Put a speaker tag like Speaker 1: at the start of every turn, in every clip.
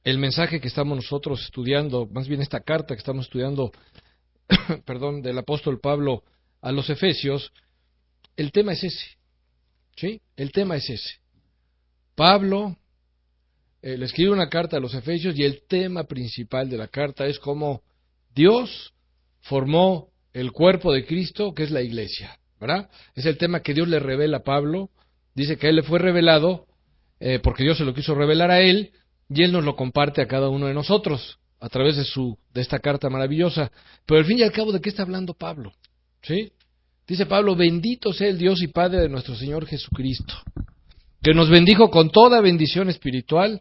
Speaker 1: el mensaje que estamos nosotros estudiando, más bien esta carta que estamos estudiando, perdón, del apóstol Pablo a los Efesios, el tema es ese, ¿sí? El tema es ese. Pablo le escribe una carta a los Efesios y el tema principal de la carta es cómo Dios formó el cuerpo de Cristo, que es la iglesia, ¿verdad? Es el tema que Dios le revela a Pablo. Dice que a él le fue revelado porque Dios se lo quiso revelar a él y él nos lo comparte a cada uno de nosotros a través de esta carta maravillosa. Pero al fin y al cabo, ¿de qué está hablando Pablo? ¿Sí? Dice Pablo: bendito sea el Dios y Padre de nuestro Señor Jesucristo, que nos bendijo con toda bendición espiritual.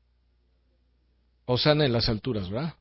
Speaker 1: Hosana en las alturas, ¿verdad?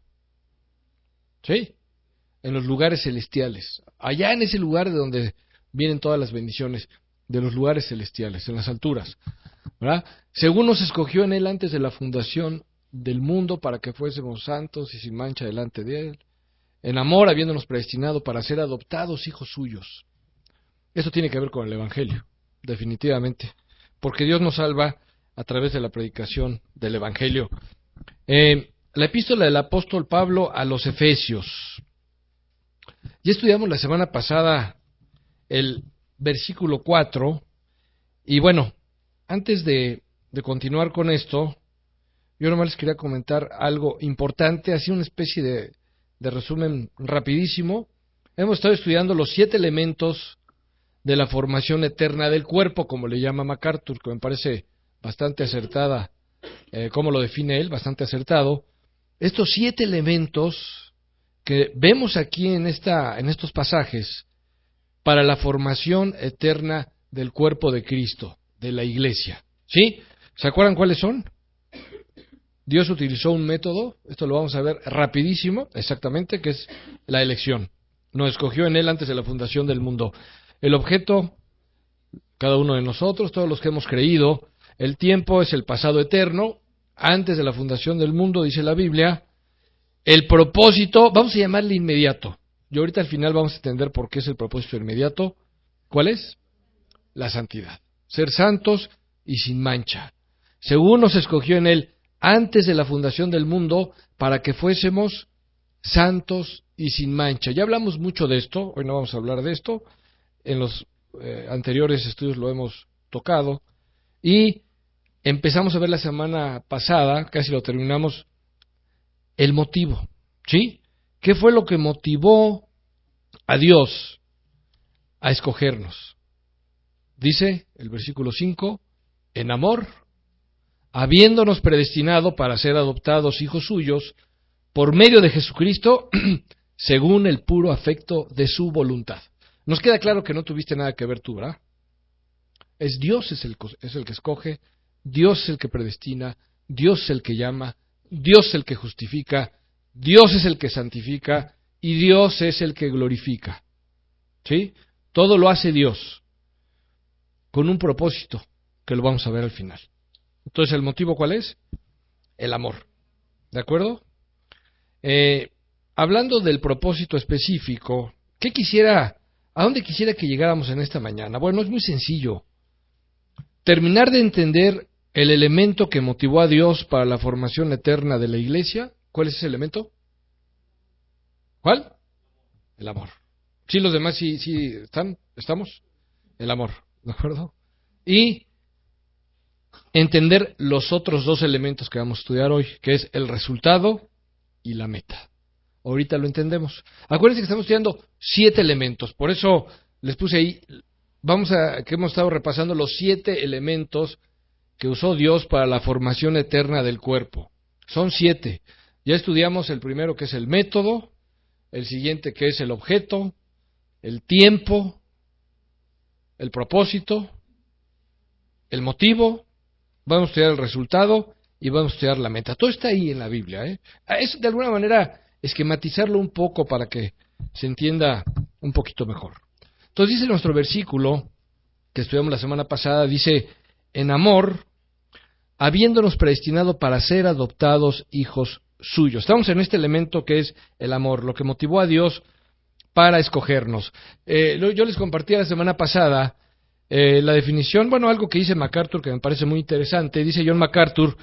Speaker 1: ¿Sí? En los lugares celestiales. Allá en ese lugar de donde vienen todas las bendiciones, de los lugares celestiales, en las alturas, ¿verdad? Según nos escogió en Él antes de la fundación del mundo para que fuésemos santos y sin mancha delante de Él, en amor habiéndonos predestinado para ser adoptados hijos suyos. Esto tiene que ver con el Evangelio, definitivamente, porque Dios nos salva a través de la predicación del Evangelio. La epístola del apóstol Pablo a los Efesios. Ya estudiamos la semana pasada el versículo 4, y bueno, antes de continuar con esto, yo nomás les quería comentar algo importante, así una especie de resumen rapidísimo. Hemos estado estudiando los 7 elementos de la formación eterna del cuerpo, como le llama MacArthur, que me parece bastante acertada, como lo define él, bastante acertado. Estos 7 elementos que vemos aquí en estos pasajes para la formación eterna del cuerpo de Cristo, de la iglesia. ¿Sí? ¿Se acuerdan cuáles son? Dios utilizó un método, esto lo vamos a ver rapidísimo, exactamente, que es la elección. Nos escogió en Él antes de la fundación del mundo. El objeto, cada uno de nosotros, todos los que hemos creído. El tiempo es el pasado eterno, antes de la fundación del mundo, dice la Biblia. El propósito, vamos a llamarle inmediato. Y ahorita al final vamos a entender por qué es el propósito inmediato. ¿Cuál es? La santidad. Ser santos y sin mancha. Según nos escogió en Él antes de la fundación del mundo, para que fuésemos santos y sin mancha. Ya hablamos mucho de esto, hoy no vamos a hablar de esto, en los anteriores estudios lo hemos tocado, y empezamos a ver la semana pasada, casi lo terminamos, el motivo, ¿sí? ¿Qué fue lo que motivó a Dios a escogernos? Dice el versículo 5, en amor, habiéndonos predestinado para ser adoptados hijos suyos por medio de Jesucristo, según el puro afecto de su voluntad. Nos queda claro que no tuviste nada que ver tú, ¿verdad? Es Dios es el que escoge, Dios es el que predestina, Dios es el que llama, Dios es el que justifica, Dios es el que santifica y Dios es el que glorifica. ¿Sí? Todo lo hace Dios con un propósito que lo vamos a ver al final. Entonces, ¿el motivo cuál es? El amor. ¿De acuerdo? Hablando del propósito específico, ¿a dónde quisiera que llegáramos en esta mañana? Bueno, es muy sencillo. Terminar de entender el elemento que motivó a Dios para la formación eterna de la iglesia. ¿Cuál es ese elemento? ¿Cuál? El amor. ¿Sí los demás sí estamos? El amor, ¿de acuerdo? Y entender los otros 2 elementos que vamos a estudiar hoy, que es el resultado y la meta. Ahorita lo entendemos. Acuérdense que estamos estudiando 7 elementos, por eso les puse ahí, que hemos estado repasando los 7 elementos que usó Dios para la formación eterna del cuerpo. Son 7. Ya estudiamos el primero, que es el método, el siguiente, que es el objeto, el tiempo, el propósito, el motivo, vamos a estudiar el resultado y vamos a estudiar la meta. Todo está ahí en la Biblia, ¿eh? Es de alguna manera esquematizarlo un poco para que se entienda un poquito mejor. Entonces dice nuestro versículo que estudiamos la semana pasada, dice, en amor, habiéndonos predestinado para ser adoptados hijos suyos. Estamos en este elemento que es el amor, lo que motivó a Dios para escogernos. Yo les compartí la semana pasada la definición, algo que dice MacArthur que me parece muy interesante. Dice John MacArthur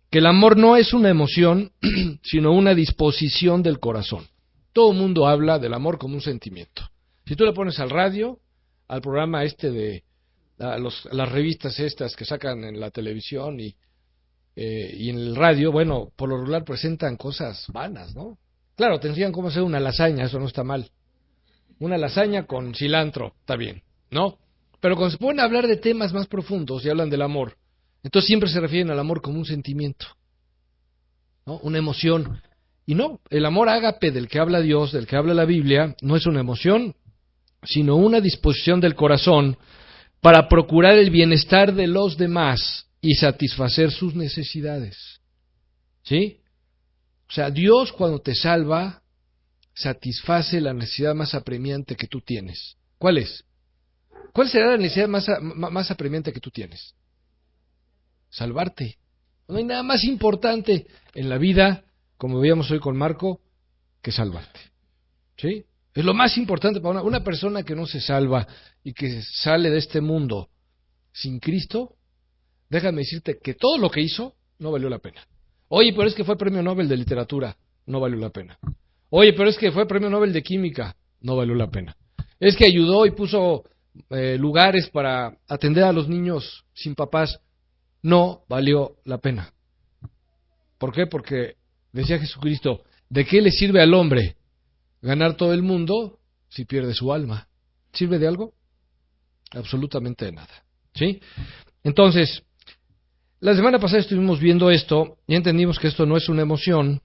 Speaker 1: que el amor no es una emoción, sino una disposición del corazón. Todo el mundo habla del amor como un sentimiento. Si tú le pones al radio, al programa de las revistas estas que sacan en la televisión y en el radio, bueno, por lo regular presentan cosas vanas, ¿no? Claro, te enseñan cómo hacer una lasaña, eso no está mal. Una lasaña con cilantro, está bien, ¿no? Pero cuando se ponen a hablar de temas más profundos y hablan del amor, entonces siempre se refieren al amor como un sentimiento, ¿no? Una emoción. Y no, el amor ágape del que habla Dios, del que habla la Biblia, no es una emoción, sino una disposición del corazón para procurar el bienestar de los demás y satisfacer sus necesidades. ¿Sí? O sea, Dios cuando te salva, satisface la necesidad más apremiante que tú tienes. ¿Cuál es? ¿Cuál será la necesidad más apremiante que tú tienes? Salvarte. No hay nada más importante en la vida, como veíamos hoy con Marco, que salvarte. ¿Sí? Es lo más importante para una persona que no se salva y que sale de este mundo sin Cristo. Déjame decirte que todo lo que hizo no valió la pena. Oye, pero es que fue premio Nobel de literatura, no valió la pena. Oye, pero es que fue premio Nobel de química, no valió la pena. Es que ayudó y puso lugares para atender a los niños sin papás, no valió la pena. ¿Por qué? Porque decía Jesucristo, ¿de qué le sirve al hombre ganar todo el mundo si pierde su alma? ¿Sirve de algo? Absolutamente de nada. ¿Sí? Entonces, la semana pasada estuvimos viendo esto y entendimos que esto no es una emoción.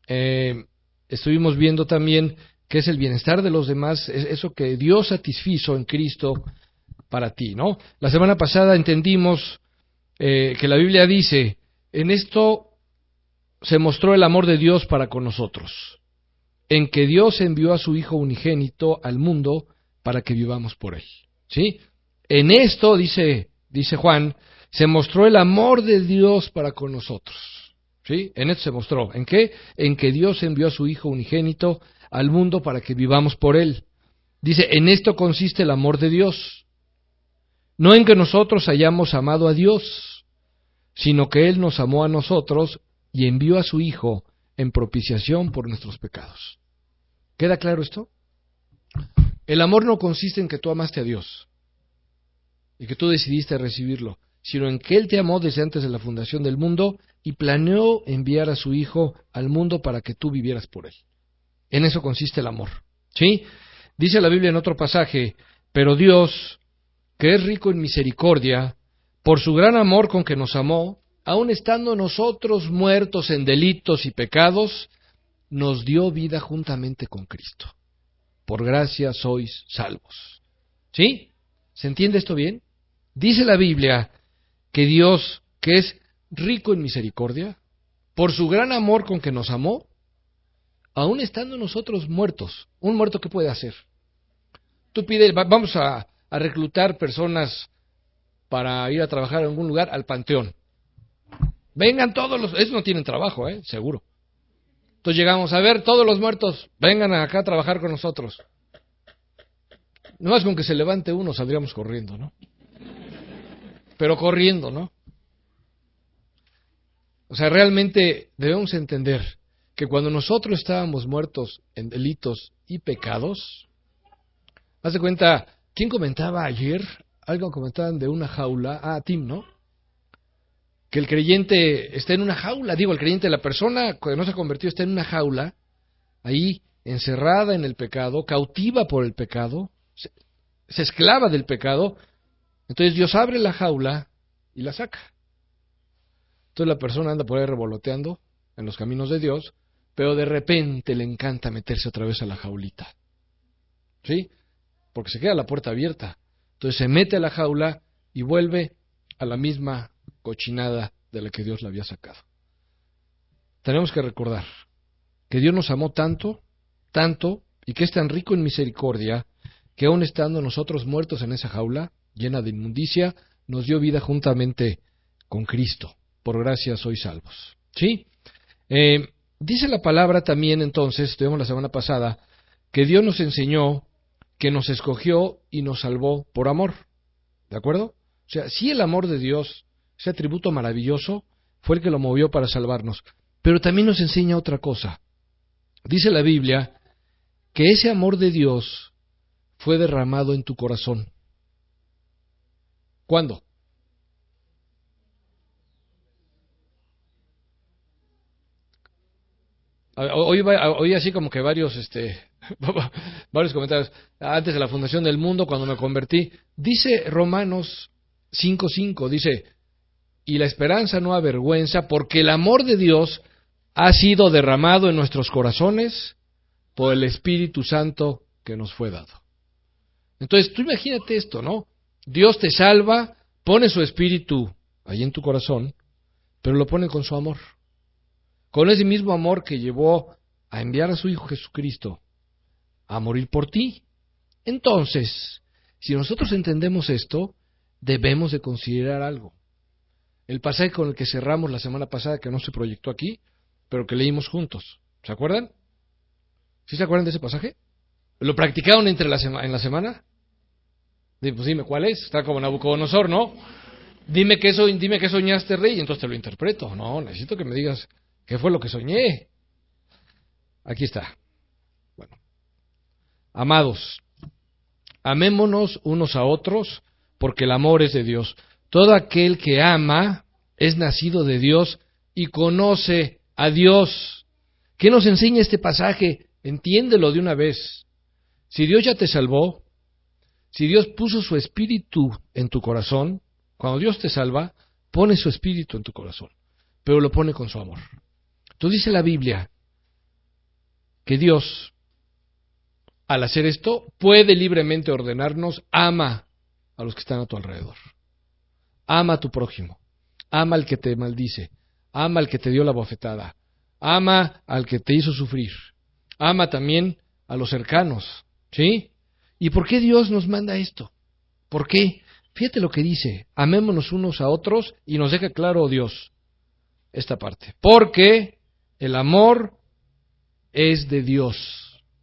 Speaker 1: Estuvimos viendo también que es el bienestar de los demás, es eso que Dios satisfizo en Cristo para ti, ¿no? La semana pasada entendimos que la Biblia dice, en esto se mostró el amor de Dios para con nosotros, en que Dios envió a su Hijo unigénito al mundo para que vivamos por Él. ¿Sí? En esto, dice Juan, se mostró el amor de Dios para con nosotros. ¿Sí? En esto se mostró. ¿En qué? En que Dios envió a su Hijo unigénito al mundo para que vivamos por Él. Dice, en esto consiste el amor de Dios. No en que nosotros hayamos amado a Dios, sino que Él nos amó a nosotros y envió a su Hijo en propiciación por nuestros pecados. ¿Queda claro esto? El amor no consiste en que tú amaste a Dios y que tú decidiste recibirlo, sino en que Él te amó desde antes de la fundación del mundo y planeó enviar a su Hijo al mundo para que tú vivieras por Él. En eso consiste el amor. ¿Sí? Dice la Biblia en otro pasaje, pero Dios, que es rico en misericordia, por su gran amor con que nos amó, aun estando nosotros muertos en delitos y pecados, nos dio vida juntamente con Cristo. Por gracia sois salvos. ¿Sí? ¿Se entiende esto bien? Dice la Biblia que Dios, que es rico en misericordia, por su gran amor con que nos amó, aun estando nosotros muertos. ¿Un muerto qué puede hacer? Tú pides, vamos a reclutar personas para ir a trabajar en algún lugar al panteón. Vengan todos esos no tienen trabajo, seguro. Entonces llegamos a ver, todos los muertos, vengan acá a trabajar con nosotros. No más con que se levante uno saldríamos corriendo, ¿no? Pero corriendo, ¿no? O sea, realmente debemos entender que cuando nosotros estábamos muertos en delitos y pecados, haz de cuenta, ¿quién comentaba ayer? Algo comentaban de una jaula, Tim, ¿no? Que el creyente está en una jaula, el creyente, la persona que no se ha convertido está en una jaula, ahí encerrada en el pecado, cautiva por el pecado, se esclava del pecado, entonces Dios abre la jaula y la saca. Entonces la persona anda por ahí revoloteando en los caminos de Dios, pero de repente le encanta meterse otra vez a la jaulita. ¿Sí? Porque se queda la puerta abierta. Entonces se mete a la jaula y vuelve a la misma cochinada de la que Dios la había sacado. Tenemos que recordar que Dios nos amó tanto, tanto, y que es tan rico en misericordia, que aun estando nosotros muertos en esa jaula, llena de inmundicia, nos dio vida juntamente con Cristo. Por gracia sois salvos. ¿Sí? Dice la palabra también entonces, estuvimos la semana pasada, que Dios nos enseñó que nos escogió y nos salvó por amor. ¿De acuerdo? O sea, si el amor de Dios, ese atributo maravilloso, fue el que lo movió para salvarnos. Pero también nos enseña otra cosa. Dice la Biblia que ese amor de Dios fue derramado en tu corazón. ¿Cuándo? Hoy así como que varios varios comentarios. Antes de la fundación del mundo, cuando me convertí, dice Romanos 5:5, dice, y la esperanza no avergüenza, porque el amor de Dios ha sido derramado en nuestros corazones por el Espíritu Santo que nos fue dado. Entonces, tú imagínate esto, ¿no? Dios te salva, pone su Espíritu ahí en tu corazón, pero lo pone con su amor. Con ese mismo amor que llevó a enviar a su Hijo Jesucristo a morir por ti. Entonces, si nosotros entendemos esto, debemos de considerar algo. El pasaje con el que cerramos la semana pasada, que no se proyectó aquí, pero que leímos juntos. ¿Se acuerdan? ¿Sí se acuerdan de ese pasaje? ¿Lo practicaron en la semana? Pues dime, ¿cuál es? Está como Nabucodonosor, ¿no? Dime qué soñaste, rey, y entonces te lo interpreto. No, necesito que me digas qué fue lo que soñé. Aquí está. Bueno. Amados, amémonos unos a otros, porque el amor es de Dios. Todo aquel que ama es nacido de Dios y conoce a Dios. ¿Qué nos enseña este pasaje? Entiéndelo de una vez. Si Dios ya te salvó, si Dios puso su espíritu en tu corazón, cuando Dios te salva, pone su espíritu en tu corazón, pero lo pone con su amor. Entonces dice la Biblia que Dios, al hacer esto, puede libremente ordenarnos, ama a los que están a tu alrededor. Ama a tu prójimo. Ama al que te maldice. Ama al que te dio la bofetada. Ama al que te hizo sufrir. Ama también a los cercanos. ¿Sí? ¿Y por qué Dios nos manda esto? ¿Por qué? Fíjate lo que dice. Amémonos unos a otros y nos deja claro Dios esta parte. Porque el amor es de Dios.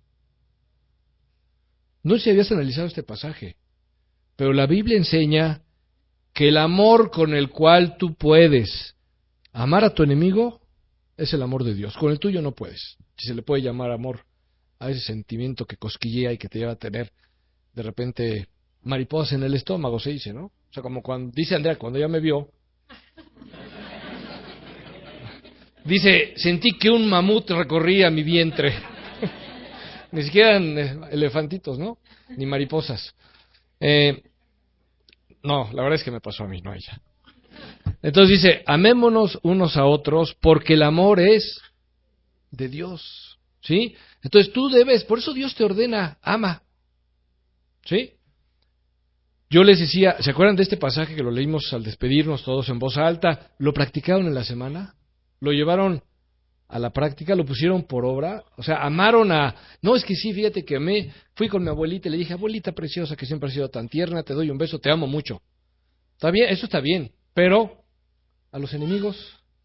Speaker 1: No sé si habías analizado este pasaje, pero la Biblia enseña que el amor con el cual tú puedes amar a tu enemigo es el amor de Dios. Con el tuyo no puedes. Si se le puede llamar amor a ese sentimiento que cosquillea y que te lleva a tener de repente mariposas en el estómago, se dice, ¿no? O sea, como cuando dice Andrea, cuando ella me vio, dice, sentí que un mamut recorría mi vientre. Ni siquiera eran elefantitos, ¿no? Ni mariposas. No, la verdad es que me pasó a mí, no a ella. Entonces dice, amémonos unos a otros porque el amor es de Dios, ¿sí? Entonces tú debes, por eso Dios te ordena, ama, ¿sí? Yo les decía, ¿se acuerdan de este pasaje que lo leímos al despedirnos todos en voz alta? ¿Lo practicaron en la semana? ¿Lo llevaron a la práctica? ¿Lo pusieron por obra? O sea, amaron a... No, es que sí, fíjate que fui con mi abuelita y le dije, abuelita preciosa que siempre has sido tan tierna, te doy un beso, te amo mucho. Está bien, eso está bien, pero a los enemigos,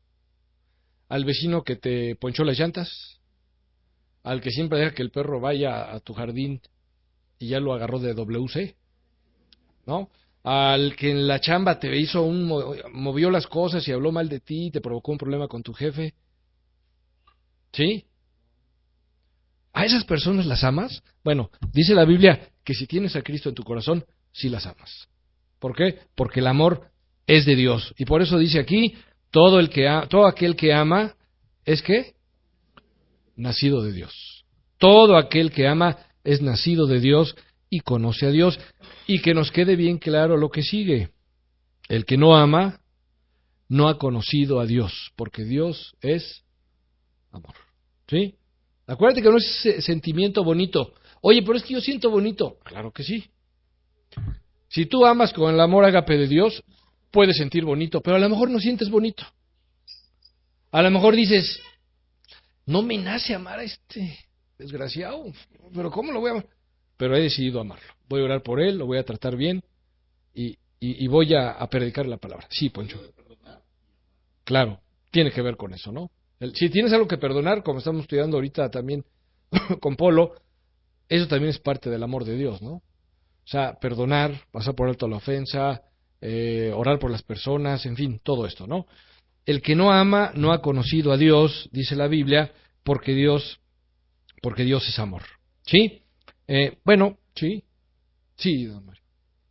Speaker 1: al vecino que te ponchó las llantas, al que siempre deja que el perro vaya a tu jardín y ya lo agarró de WC, ¿no? Al que en la chamba te hizo movió las cosas y habló mal de ti y te provocó un problema con tu jefe. ¿Sí? ¿A esas personas las amas? Bueno, dice la Biblia que si tienes a Cristo en tu corazón, sí las amas. ¿Por qué? Porque el amor es de Dios. Y por eso dice aquí, todo aquel que ama, ¿es qué? Nacido de Dios. Todo aquel que ama es nacido de Dios y conoce a Dios. Y que nos quede bien claro lo que sigue. El que no ama, no ha conocido a Dios, porque Dios es amor. ¿Sí? Acuérdate que no es sentimiento bonito. Oye, pero es que yo siento bonito. Claro que sí. Si tú amas con el amor ágape de Dios, puedes sentir bonito, pero a lo mejor no sientes bonito. A lo mejor dices, no me nace amar a este desgraciado, pero ¿cómo lo voy a amar? Pero he decidido amarlo. Voy a orar por él, lo voy a tratar bien y voy a predicar la palabra. Sí, Poncho. Claro, tiene que ver con eso, ¿no? Si tienes algo que perdonar, como estamos estudiando ahorita también con Polo, eso también es parte del amor de Dios, ¿no? O sea, perdonar, pasar por alto la ofensa, orar por las personas, en fin, todo esto, ¿no? el que no ama no ha conocido a Dios, dice la Biblia, porque Dios es amor. ¿Sí? Bueno, sí. Sí, don Mario.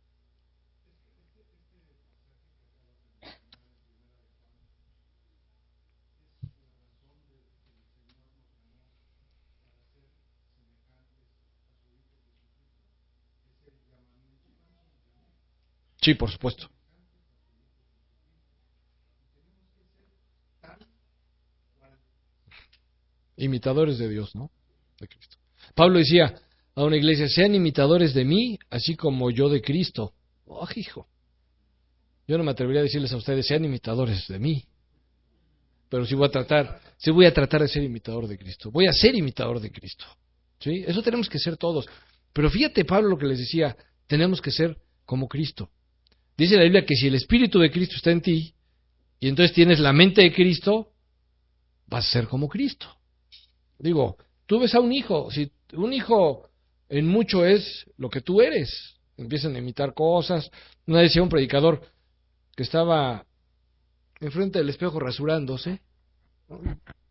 Speaker 1: Sí, por supuesto. Imitadores de Dios, ¿no? De Cristo. Pablo decía a una iglesia, sean imitadores de mí, así como yo de Cristo. Oh, hijo. Yo no me atrevería a decirles a ustedes, sean imitadores de mí, pero sí voy a tratar de ser imitador de Cristo. Voy a ser imitador de Cristo. ¿Sí? Eso tenemos que ser todos. Pero fíjate, Pablo, lo que les decía, tenemos que ser como Cristo. Dice la Biblia que si el Espíritu de Cristo está en ti, y entonces tienes la mente de Cristo, vas a ser como Cristo. Digo, tú ves a un hijo, si un hijo en mucho es lo que tú eres, empiezan a imitar cosas. Una vez decía un predicador que estaba enfrente del espejo rasurándose, ¿no?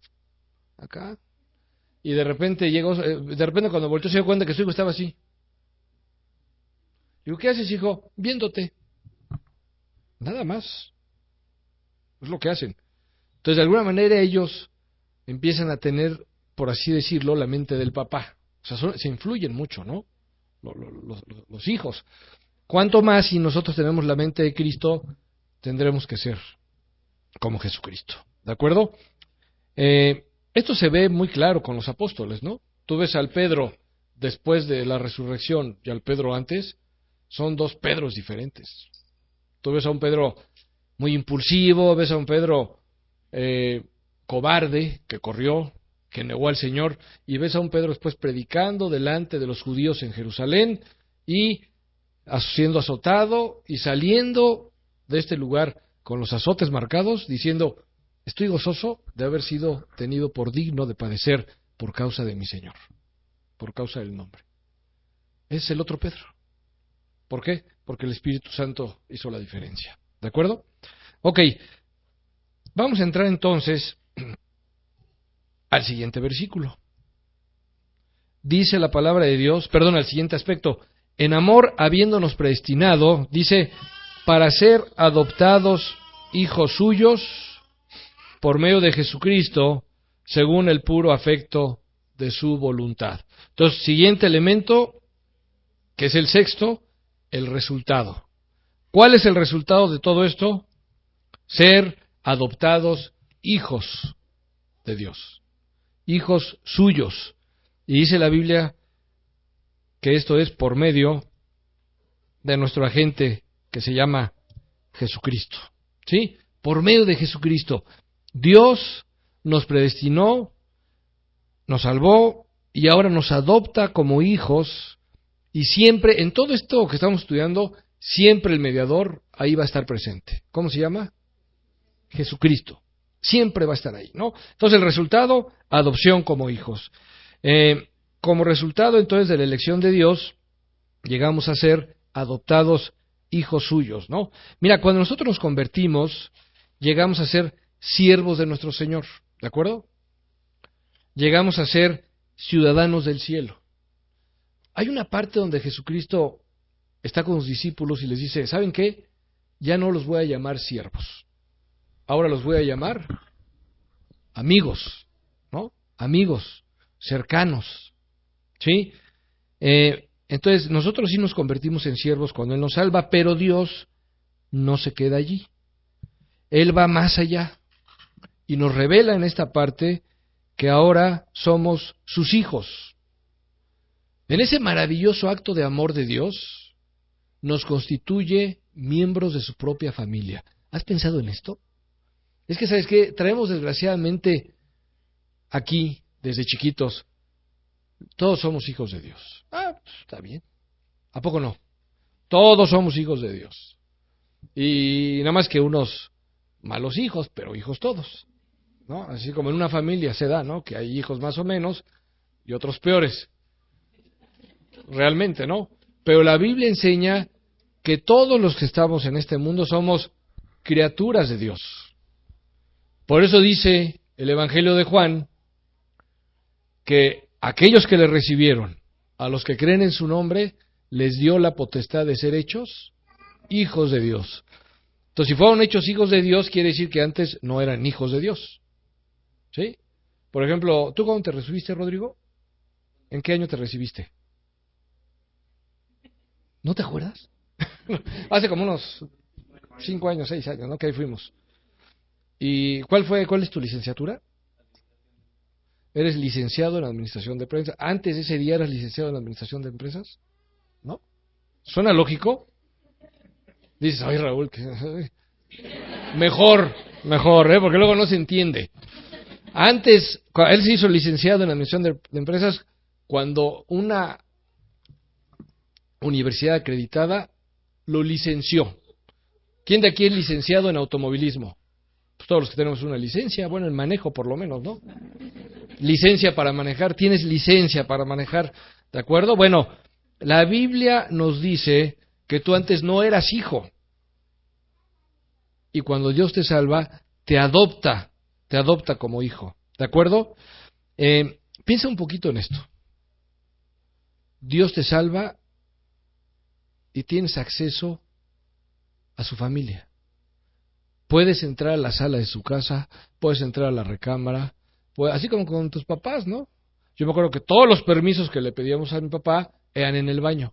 Speaker 1: Acá, y de repente llegó, de repente cuando volteó se dio cuenta que su hijo estaba así. Digo, ¿qué haces, hijo? Viéndote. Nada más. Es lo que hacen. Entonces, de alguna manera ellos empiezan a tener, por así decirlo, la mente del papá. O sea, se influyen mucho, ¿no? Los hijos. Cuanto más si nosotros tenemos la mente de Cristo, tendremos que ser como Jesucristo. ¿De acuerdo? Esto se ve muy claro con los apóstoles, ¿no? Tú ves al Pedro después de la resurrección y al Pedro antes, son dos Pedros diferentes. Tú ves a un Pedro muy impulsivo, ves a un Pedro cobarde, que corrió, que negó al Señor, y ves a un Pedro después predicando delante de los judíos en Jerusalén y siendo azotado y saliendo de este lugar con los azotes marcados, diciendo, estoy gozoso de haber sido tenido por digno de padecer por causa de mi Señor, por causa del nombre. Es el otro Pedro. ¿Por qué? Porque el Espíritu Santo hizo la diferencia. ¿De acuerdo? Ok, vamos a entrar entonces al siguiente versículo. Dice la palabra de Dios, perdón, al siguiente aspecto, en amor habiéndonos predestinado, dice, para ser adoptados hijos suyos por medio de Jesucristo, según el puro afecto de su voluntad. Entonces, siguiente elemento, que es el sexto, el resultado. ¿Cuál es el resultado de todo esto? Ser adoptados hijos de Dios, hijos suyos. Y dice la Biblia que esto es por medio de nuestro agente que se llama Jesucristo. ¿Sí? Por medio de Jesucristo. Dios nos predestinó, nos salvó y ahora nos adopta como hijos, y siempre, en todo esto que estamos estudiando, siempre el mediador ahí va a estar presente. ¿Cómo se llama? Jesucristo. Siempre va a estar ahí, ¿no? Entonces el resultado, adopción como hijos. Como resultado entonces de la elección de Dios, llegamos a ser adoptados hijos suyos, ¿no? Mira, cuando nosotros nos convertimos, llegamos a ser siervos de nuestro Señor, ¿de acuerdo? Llegamos a ser ciudadanos del cielo. Hay una parte donde Jesucristo está con los discípulos y les dice, ¿saben qué? Ya no los voy a llamar siervos, ahora los voy a llamar amigos, ¿no? Amigos, cercanos, ¿sí? Entonces, nosotros sí nos convertimos en siervos cuando Él nos salva, pero Dios no se queda allí. Él va más allá y nos revela en esta parte que ahora somos sus hijos. En ese maravilloso acto de amor de Dios, nos constituye miembros de su propia familia. ¿Has pensado en esto? Es que, ¿sabes qué? Traemos desgraciadamente aquí, desde chiquitos, todos somos hijos de Dios. Ah, pues, está bien. ¿A poco no? Todos somos hijos de Dios. Y nada más que unos malos hijos, pero hijos todos, ¿no? Así como en una familia se da, ¿no? Que hay hijos más o menos y otros peores. Realmente, ¿no? Pero la Biblia enseña que todos los que estamos en este mundo somos criaturas de Dios. Por eso dice el Evangelio de Juan que aquellos que le recibieron, a los que creen en su nombre, les dio la potestad de ser hechos hijos de Dios. Entonces, si fueron hechos hijos de Dios, quiere decir que antes no eran hijos de Dios. ¿Sí? Por ejemplo, ¿tú cuándo te recibiste, Rodrigo? ¿En qué año te recibiste? ¿No te acuerdas? Hace como unos 5 años, 6 años, ¿no? Que ahí fuimos. ¿Y cuál es tu licenciatura? Eres licenciado en Administración de Empresas. ¿Antes de ese día eras licenciado en Administración de Empresas? ¿No? ¿Suena lógico? Dices, ay Raúl, que... mejor, porque luego no se entiende. Antes, él se hizo licenciado en Administración de Empresas cuando una universidad acreditada lo licenció. ¿Quién de aquí es licenciado en automovilismo? Pues todos los que tenemos una licencia, bueno, en manejo por lo menos, ¿no? Licencia para manejar, tienes licencia para manejar, ¿de acuerdo? Bueno, la Biblia nos dice que tú antes no eras hijo. Y cuando Dios te salva, te adopta como hijo, ¿de acuerdo? Piensa un poquito en esto. Dios te salva y tienes acceso a su familia. Puedes entrar a la sala de su casa, puedes entrar a la recámara, así como con tus papás, ¿no? Yo me acuerdo que todos los permisos que le pedíamos a mi papá eran en el baño.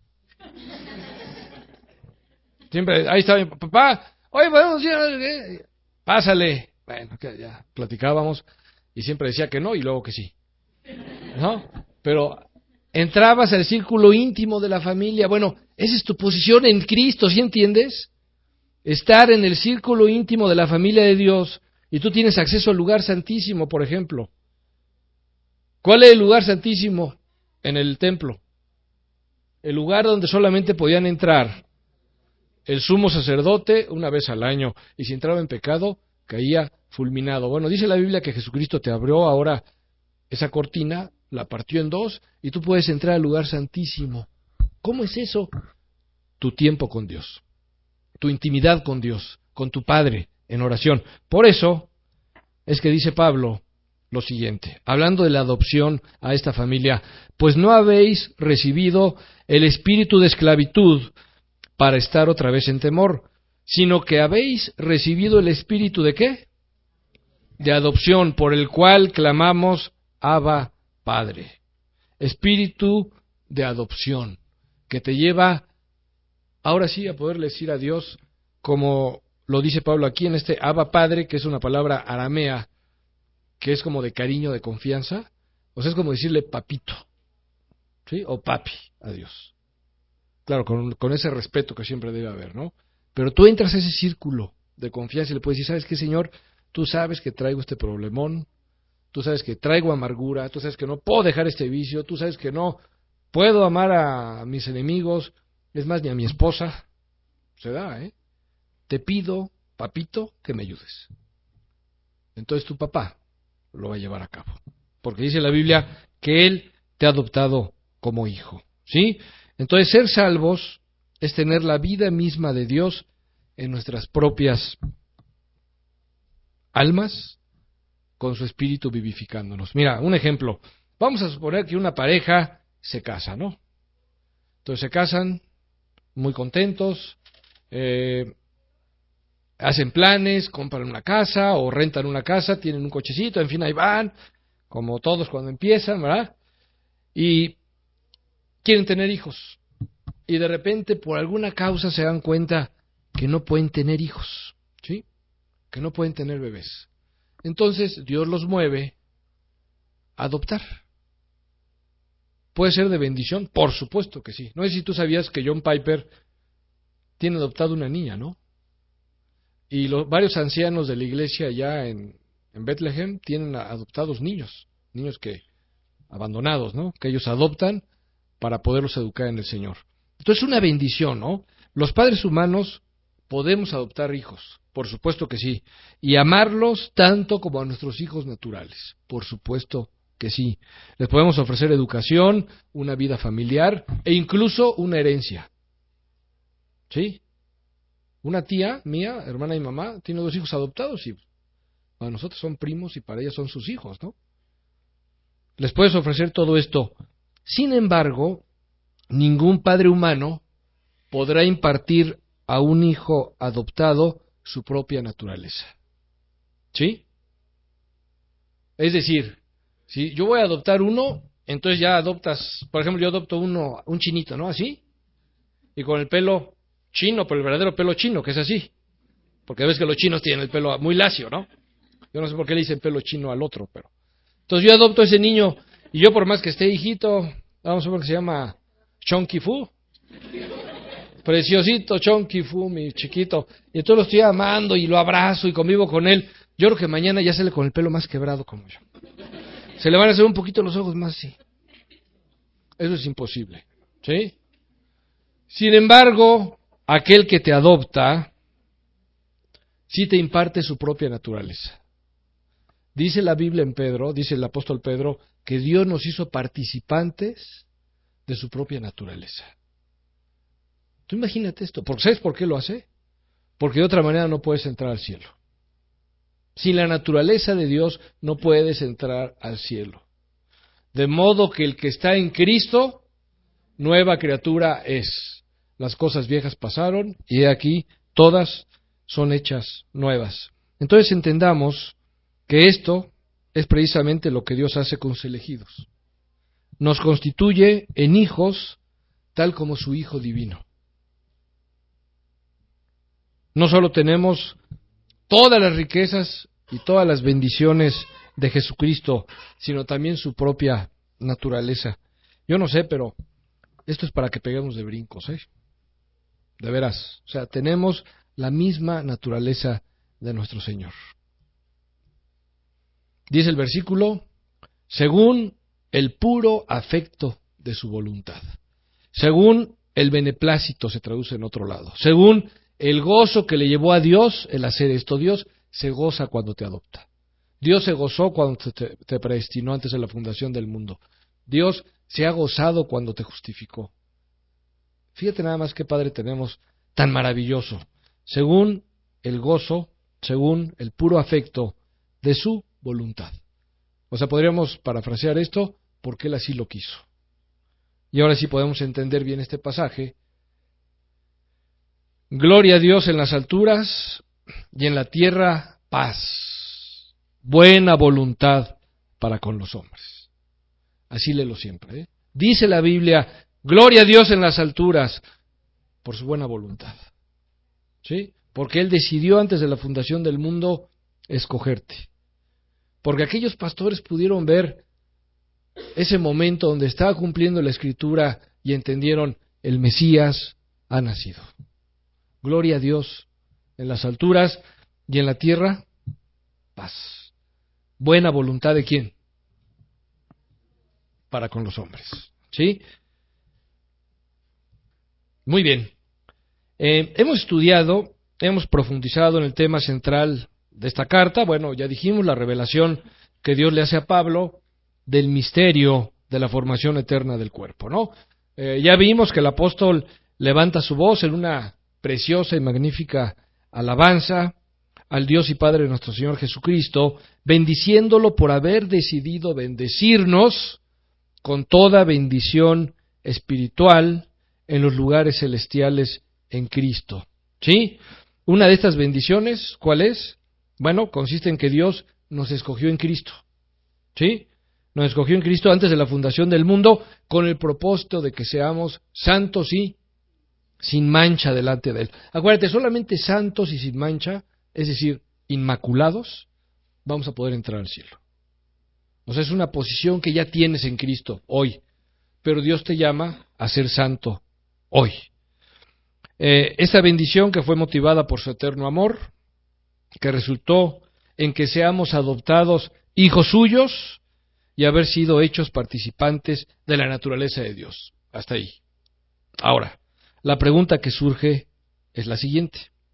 Speaker 1: Siempre, ahí estaba mi papá, oye, podemos ir, pásale. Bueno, que ya platicábamos y siempre decía que no y luego que sí, ¿no? Pero entrabas al círculo íntimo de la familia. Bueno, esa es tu posición en Cristo, ¿sí entiendes? Estar en el círculo íntimo de la familia de Dios y tú tienes acceso al lugar santísimo, por ejemplo. ¿Cuál es el lugar santísimo en el templo? El lugar donde solamente podían entrar el sumo sacerdote una vez al año, y si entraba en pecado, caía fulminado. Bueno, dice la Biblia que Jesucristo te abrió ahora esa cortina, la partió en dos, y tú puedes entrar al lugar santísimo. ¿Cómo es eso? Tu tiempo con Dios, tu intimidad con Dios, con tu Padre, en oración. Por eso es que dice Pablo lo siguiente, hablando de la adopción a esta familia: pues no habéis recibido el espíritu de esclavitud para estar otra vez en temor, sino que habéis recibido el espíritu ¿de qué? De adopción, por el cual clamamos, Abba, Padre. Espíritu de adopción, que te lleva ahora sí a poderle decir a Dios, como lo dice Pablo aquí en este Abba Padre, que es una palabra aramea, que es como de cariño, de confianza. O sea, es como decirle papito, ¿sí? O papi a Dios. Claro, con ese respeto que siempre debe haber, ¿no? Pero tú entras a ese círculo de confianza y le puedes decir, ¿sabes qué, Señor? Tú sabes que traigo este problemón, tú sabes que traigo amargura, tú sabes que no puedo dejar este vicio, tú sabes que no puedo amar a mis enemigos, es más, ni a mi esposa. Se da, ¿eh? Te pido, papito, que me ayudes. Entonces tu papá lo va a llevar a cabo, porque dice la Biblia que Él te ha adoptado como hijo, ¿sí? Entonces ser salvos es tener la vida misma de Dios en nuestras propias almas, con su espíritu vivificándonos. Mira, un ejemplo. Vamos a suponer que una pareja se casa, ¿no? Entonces se casan muy contentos, hacen planes, compran una casa o rentan una casa, tienen un cochecito, en fin, ahí van, como todos cuando empiezan, ¿verdad? Y quieren tener hijos. Y de repente, por alguna causa, se dan cuenta que no pueden tener hijos, ¿sí? Que no pueden tener bebés. Entonces, Dios los mueve a adoptar. ¿Puede ser de bendición? Por supuesto que sí. No sé si tú sabías que John Piper tiene adoptado una niña, ¿no? Y varios ancianos de la iglesia allá en Bethlehem tienen adoptados niños que abandonados, ¿no? Que ellos adoptan para poderlos educar en el Señor. Entonces es una bendición, ¿no? Los padres humanos podemos adoptar hijos, por supuesto que sí, y amarlos tanto como a nuestros hijos naturales, por supuesto que sí. Les podemos ofrecer educación, una vida familiar e incluso una herencia, ¿sí? Una tía mía, hermana y mamá, tiene 2 hijos adoptados y Para nosotros son primos y para ellas son sus hijos, ¿no? Les puedes ofrecer todo esto. Sin embargo, ningún padre humano podrá impartir a un hijo adoptado su propia naturaleza. ¿Sí? Es decir, si yo voy a adoptar uno, entonces ya adoptas, por ejemplo, yo adopto un chinito, ¿no? Así, y con el pelo chino, pero el verdadero pelo chino, que es así. Porque ves que los chinos tienen el pelo muy lacio, ¿no? Yo no sé por qué le dicen pelo chino al otro, pero... Entonces yo adopto a ese niño, y yo por más que esté hijito, vamos a ver que se llama Chonky Fu. Preciosito Chonky Fu, mi chiquito. Y entonces lo estoy amando y lo abrazo y convivo con él. Yo creo que mañana ya sale con el pelo más quebrado como yo. Se le van a hacer un poquito los ojos más así. Eso es imposible, ¿sí? Sin embargo, aquel que te adopta, sí te imparte su propia naturaleza. Dice la Biblia en Pedro, dice el apóstol Pedro, que Dios nos hizo participantes de su propia naturaleza. Tú imagínate esto. ¿Sabes por qué lo hace? Porque de otra manera no puedes entrar al cielo. Sin la naturaleza de Dios no puedes entrar al cielo. De modo que el que está en Cristo, nueva criatura es. Las cosas viejas pasaron y he aquí, todas son hechas nuevas. Entonces entendamos que esto es precisamente lo que Dios hace con sus elegidos. Nos constituye en hijos tal como su Hijo divino. No solo tenemos todas las riquezas y todas las bendiciones de Jesucristo, sino también su propia naturaleza. Yo no sé, pero esto es para que peguemos de brincos, ¿eh? De veras. O sea, tenemos la misma naturaleza de nuestro Señor. Dice el versículo, según el puro afecto de su voluntad. Según el beneplácito se traduce en otro lado. Según el gozo que le llevó a Dios el hacer esto. Dios se goza cuando te adopta. Dios se gozó cuando te predestinó antes de la fundación del mundo. Dios se ha gozado cuando te justificó. Fíjate nada más qué Padre tenemos tan maravilloso. Según el gozo, según el puro afecto de su voluntad. O sea, podríamos parafrasear esto porque Él así lo quiso. Y ahora sí podemos entender bien este pasaje. Gloria a Dios en las alturas y en la tierra paz, buena voluntad para con los hombres. Así léelo siempre, ¿eh? Dice la Biblia, gloria a Dios en las alturas por su buena voluntad. ¿Sí? Porque Él decidió antes de la fundación del mundo escogerte. Porque aquellos pastores pudieron ver ese momento donde estaba cumpliendo la Escritura y entendieron, el Mesías ha nacido. Gloria a Dios en las alturas y en la tierra, paz. ¿Buena voluntad de quién? Para con los hombres. ¿Sí? Muy bien. Hemos estudiado, hemos profundizado en el tema central de esta carta. Bueno, ya dijimos la revelación que Dios le hace a Pablo del misterio de la formación eterna del cuerpo, ¿no? Ya vimos que el apóstol levanta su voz en una preciosa y magnífica alabanza al Dios y Padre de nuestro Señor Jesucristo, bendiciéndolo por haber decidido bendecirnos con toda bendición espiritual en los lugares celestiales en Cristo. ¿Sí? Una de estas bendiciones, ¿cuál es? Bueno, consiste en que Dios nos escogió en Cristo. ¿Sí? Nos escogió en Cristo antes de la fundación del mundo con el propósito de que seamos santos y sin mancha delante de Él. Acuérdate, solamente santos y sin mancha, es decir, inmaculados, vamos a poder entrar al cielo. O sea, es una posición que ya tienes en Cristo hoy, pero Dios te llama a ser santo hoy. Esta bendición que fue motivada por su eterno amor, que resultó en que seamos adoptados hijos suyos y haber sido hechos participantes de la naturaleza de Dios. Hasta ahí. Ahora, la pregunta que surge es la siguiente.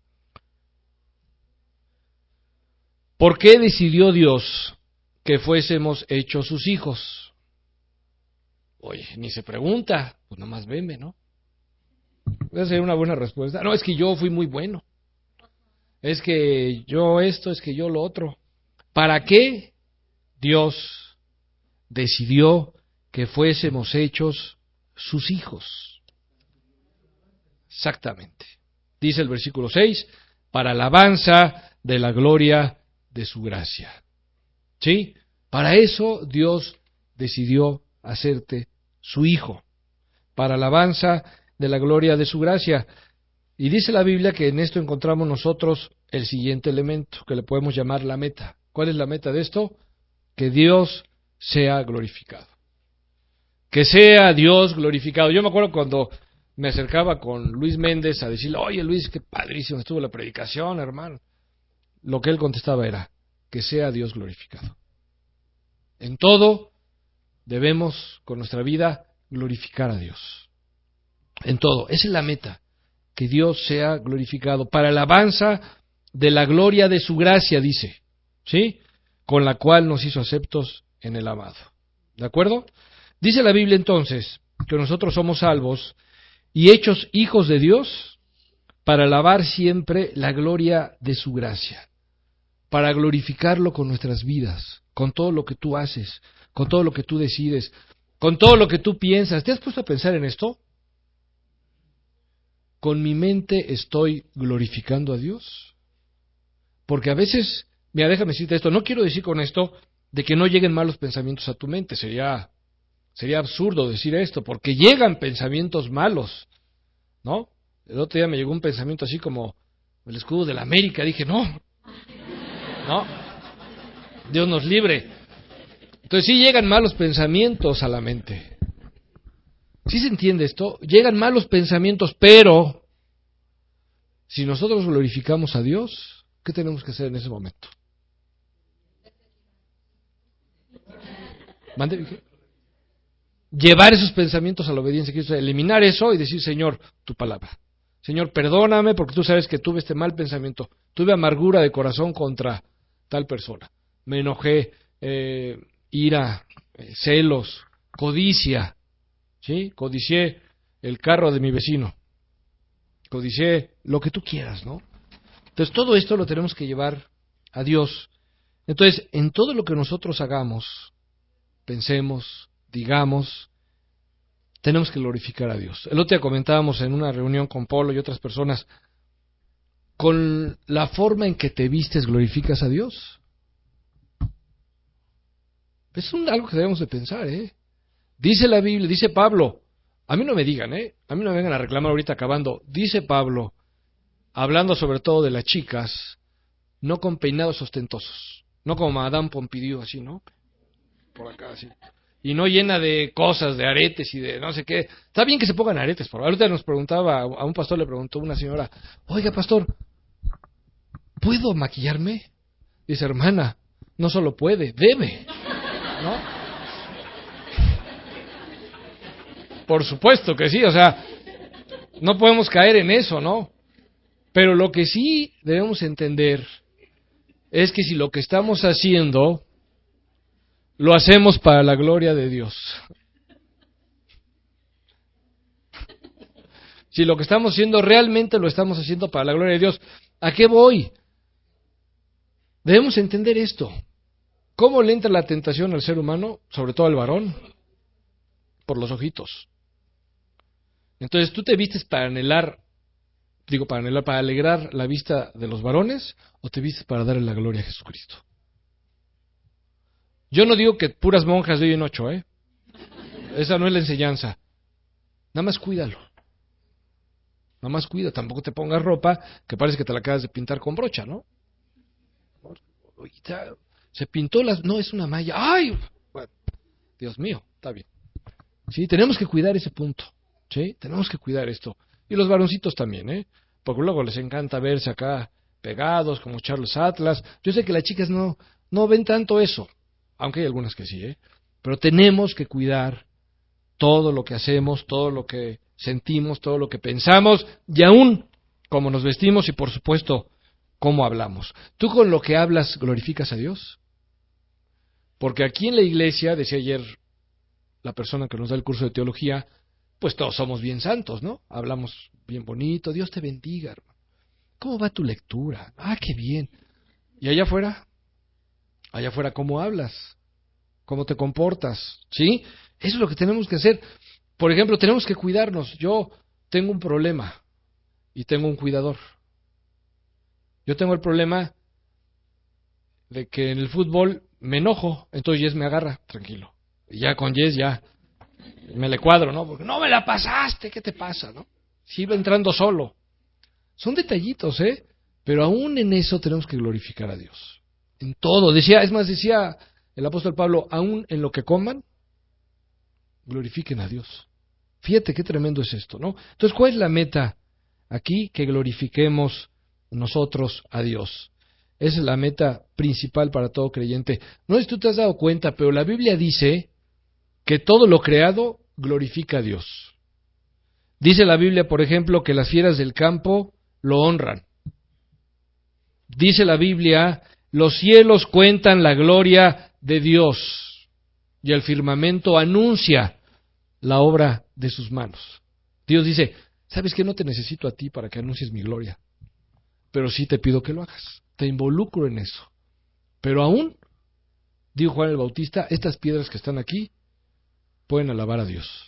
Speaker 1: ¿Por qué decidió Dios que fuésemos hechos sus hijos? Oye, ni se pregunta, pues nomás veme, ¿no? Esa sería una buena respuesta. No, es que yo fui muy bueno. Es que yo esto, es que yo lo otro. ¿Para qué Dios decidió que fuésemos hechos sus hijos? Exactamente. Dice el versículo 6, para alabanza de la gloria de su gracia. ¿Sí? Para eso Dios decidió hacerte su hijo, para alabanza de la gloria de su gracia. Y dice la Biblia que en esto encontramos nosotros el siguiente elemento, que le podemos llamar la meta. ¿Cuál es la meta de esto? Que Dios sea glorificado. Que sea Dios glorificado. Yo me acuerdo cuando me acercaba con Luis Méndez a decirle, oye Luis, qué padrísimo estuvo la predicación, hermano. Lo que él contestaba era, que sea Dios glorificado. En todo debemos, con nuestra vida, glorificar a Dios. En todo. Esa es la meta. Que Dios sea glorificado. Para alabanza de la gloria de su gracia, dice. ¿Sí? Con la cual nos hizo aceptos en el amado. ¿De acuerdo? Dice la Biblia entonces que nosotros somos salvos y hechos hijos de Dios para alabar siempre la gloria de su gracia, para glorificarlo con nuestras vidas, con todo lo que tú haces, con todo lo que tú decides, con todo lo que tú piensas. ¿Te has puesto a pensar en esto? ¿Con mi mente estoy glorificando a Dios? Porque a veces, mira, déjame decirte esto, no quiero decir con esto de que no lleguen malos pensamientos a tu mente, sería absurdo decir esto, porque llegan pensamientos malos, ¿no? El otro día me llegó un pensamiento así como el escudo de la América, dije, no, Dios nos libre. Entonces sí llegan malos pensamientos a la mente. ¿Sí se entiende esto? Llegan malos pensamientos, pero si nosotros glorificamos a Dios, ¿qué tenemos que hacer en ese momento? ¿Qué? Llevar esos pensamientos a la obediencia a Cristo, eliminar eso y decir, Señor, tu palabra. Señor, perdóname porque tú sabes que tuve este mal pensamiento, tuve amargura de corazón contra tal persona, me enojé, ira, celos, codicia, ¿sí? Codicié el carro de mi vecino, codicié lo que tú quieras, ¿no? Entonces todo esto lo tenemos que llevar a Dios. Entonces, en todo lo que nosotros hagamos, pensemos, digamos, tenemos que glorificar a Dios. El otro día comentábamos en una reunión con Polo y otras personas, ¿con la forma en que te vistes glorificas a Dios? Es algo que debemos de pensar, ¿eh? Dice la Biblia, dice Pablo, a mí no me digan, a mí no me vengan a reclamar ahorita acabando, dice Pablo, hablando sobre todo de las chicas, no con peinados ostentosos, no como Madame Pompidou, así, ¿no? Por acá, así. Y no llena de cosas, de aretes y de no sé qué. Está bien que se pongan aretes, por ahorita nos preguntaba, a un pastor le preguntó una señora, oiga pastor, ¿puedo maquillarme? Dice, hermana, no solo puede, debe, ¿no? Por supuesto que sí, o sea, no podemos caer en eso, ¿no? Pero lo que sí debemos entender es que si lo que estamos haciendo lo hacemos para la gloria de Dios. Si lo que estamos haciendo realmente lo estamos haciendo para la gloria de Dios, ¿a qué voy? Debemos entender esto. ¿Cómo le entra la tentación al ser humano, sobre todo al varón? Por los ojitos. Entonces, ¿tú te vistes para para alegrar la vista de los varones o te vistes para darle la gloria a Jesucristo? Yo no digo que puras monjas de hoy en 8, Esa no es la enseñanza. Nada más cuídalo. Nada más cuida, tampoco te pongas ropa que parece que te la acabas de pintar con brocha, ¿no? Se pintó no, es una malla. ¡Ay! Bueno, Dios mío, está bien. Sí, tenemos que cuidar ese punto. Sí, tenemos que cuidar esto. Y los varoncitos también, porque luego les encanta verse acá pegados como Charles Atlas. Yo sé que las chicas no ven tanto eso, aunque hay algunas que sí, pero tenemos que cuidar todo lo que hacemos, todo lo que sentimos, todo lo que pensamos y aún cómo nos vestimos y por supuesto cómo hablamos. ¿Tú con lo que hablas glorificas a Dios? Porque aquí en la iglesia, decía ayer la persona que nos da el curso de teología, pues todos somos bien santos, ¿no? Hablamos bien bonito, Dios te bendiga, hermano. ¿Cómo va tu lectura? Ah, qué bien. ¿Y allá afuera? allá afuera cómo hablas, cómo te comportas, ¿sí? Eso es lo que tenemos que hacer. Por ejemplo, tenemos que cuidarnos. Yo tengo un problema y tengo un cuidador. Yo tengo el problema de que en el fútbol me enojo, entonces Jess me agarra, tranquilo. Y ya con Jess ya me le cuadro, ¿no? Porque no me la pasaste, ¿qué te pasa, no? Si iba entrando solo. Son detallitos, ¿eh? Pero aún en eso tenemos que glorificar a Dios. En todo. Decía el apóstol Pablo, aún en lo que coman, glorifiquen a Dios. Fíjate qué tremendo es esto, ¿no? Entonces, ¿cuál es la meta aquí? Que glorifiquemos nosotros a Dios. Esa es la meta principal para todo creyente. No sé si tú te has dado cuenta, pero la Biblia dice que todo lo creado glorifica a Dios. Dice la Biblia, por ejemplo, que las fieras del campo lo honran. Dice la Biblia, los cielos cuentan la gloria de Dios y el firmamento anuncia la obra de sus manos. Dios dice, ¿sabes qué? No te necesito a ti para que anuncies mi gloria, pero sí te pido que lo hagas. Te involucro en eso. Pero aún, dijo Juan el Bautista, estas piedras que están aquí pueden alabar a Dios.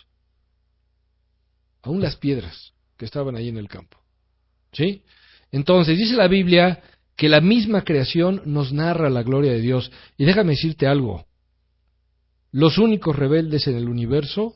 Speaker 1: Aún las piedras que estaban ahí en el campo. ¿Sí? Entonces, dice la Biblia que la misma creación nos narra la gloria de Dios. Y déjame decirte algo. Los únicos rebeldes en el universo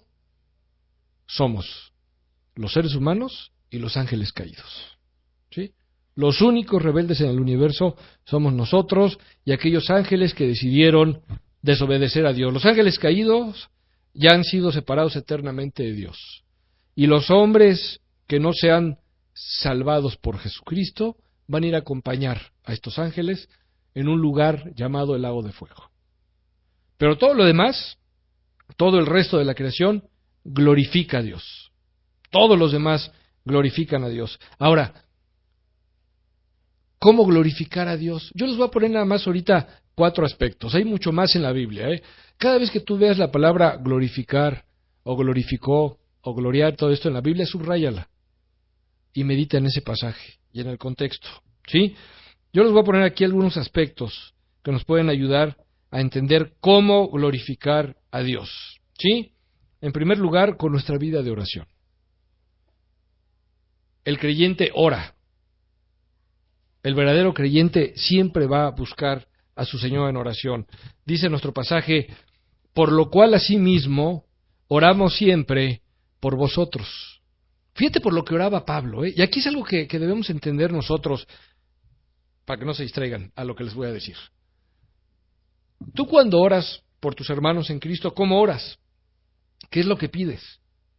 Speaker 1: somos los seres humanos y los ángeles caídos. ¿Sí? Los únicos rebeldes en el universo somos nosotros y aquellos ángeles que decidieron desobedecer a Dios. Los ángeles caídos ya han sido separados eternamente de Dios. Y los hombres que no sean salvados por Jesucristo van a ir a acompañar a estos ángeles en un lugar llamado el lago de fuego. Pero todo lo demás, todo el resto de la creación, glorifica a Dios. Todos los demás glorifican a Dios. Ahora, ¿cómo glorificar a Dios? Yo les voy a poner nada más ahorita 4 aspectos. Hay mucho más en la Biblia, ¿eh? Cada vez que tú veas la palabra glorificar, o glorificó, o gloriar, todo esto en la Biblia, subráyala. Y medita en ese pasaje y en el contexto, ¿sí? Yo les voy a poner aquí algunos aspectos que nos pueden ayudar a entender cómo glorificar a Dios, ¿sí? En primer lugar, con nuestra vida de oración. El creyente ora. El verdadero creyente siempre va a buscar a su Señor en oración. Dice nuestro pasaje, por lo cual asimismo oramos siempre por vosotros. Fíjate por lo que oraba Pablo, ¿eh? Y aquí es algo que debemos entender nosotros, para que no se distraigan a lo que les voy a decir. Tú cuando oras por tus hermanos en Cristo, ¿cómo oras? ¿Qué es lo que pides?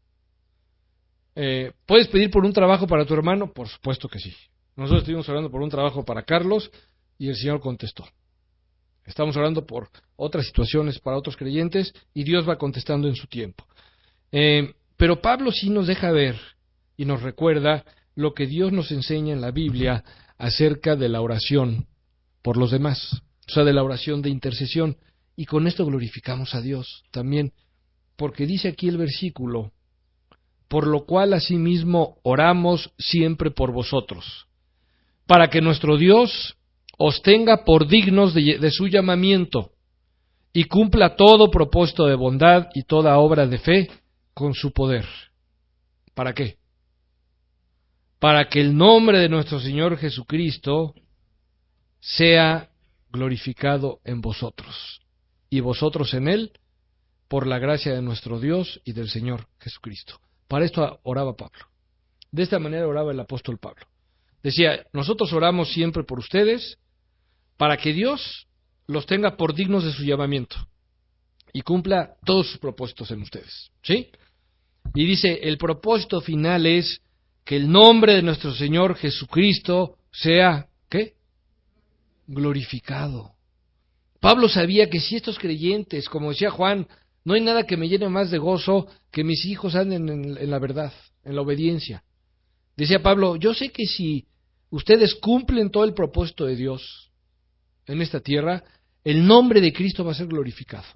Speaker 1: ¿Puedes pedir por un trabajo para tu hermano? Por supuesto que sí. Nosotros estuvimos orando por un trabajo para Carlos y el Señor contestó. Estamos orando por otras situaciones para otros creyentes y Dios va contestando en su tiempo. Pero Pablo sí nos deja ver y nos recuerda lo que Dios nos enseña en la Biblia acerca de la oración por los demás, o sea, de la oración de intercesión. Y con esto glorificamos a Dios también, porque dice aquí el versículo, por lo cual asimismo oramos siempre por vosotros, para que nuestro Dios os tenga por dignos de su llamamiento y cumpla todo propósito de bondad y toda obra de fe con su poder. ¿Para qué? Para que el nombre de nuestro Señor Jesucristo sea glorificado en vosotros y vosotros en Él por la gracia de nuestro Dios y del Señor Jesucristo. Para esto oraba Pablo. De esta manera oraba el apóstol Pablo. Decía, nosotros oramos siempre por ustedes para que Dios los tenga por dignos de su llamamiento y cumpla todos sus propósitos en ustedes. ¿Sí? Y dice, el propósito final es que el nombre de nuestro Señor Jesucristo sea, ¿qué? Glorificado. Pablo sabía que si estos creyentes, como decía Juan, no hay nada que me llene más de gozo que mis hijos anden en la verdad, en la obediencia. Decía Pablo, yo sé que si ustedes cumplen todo el propósito de Dios en esta tierra, el nombre de Cristo va a ser glorificado.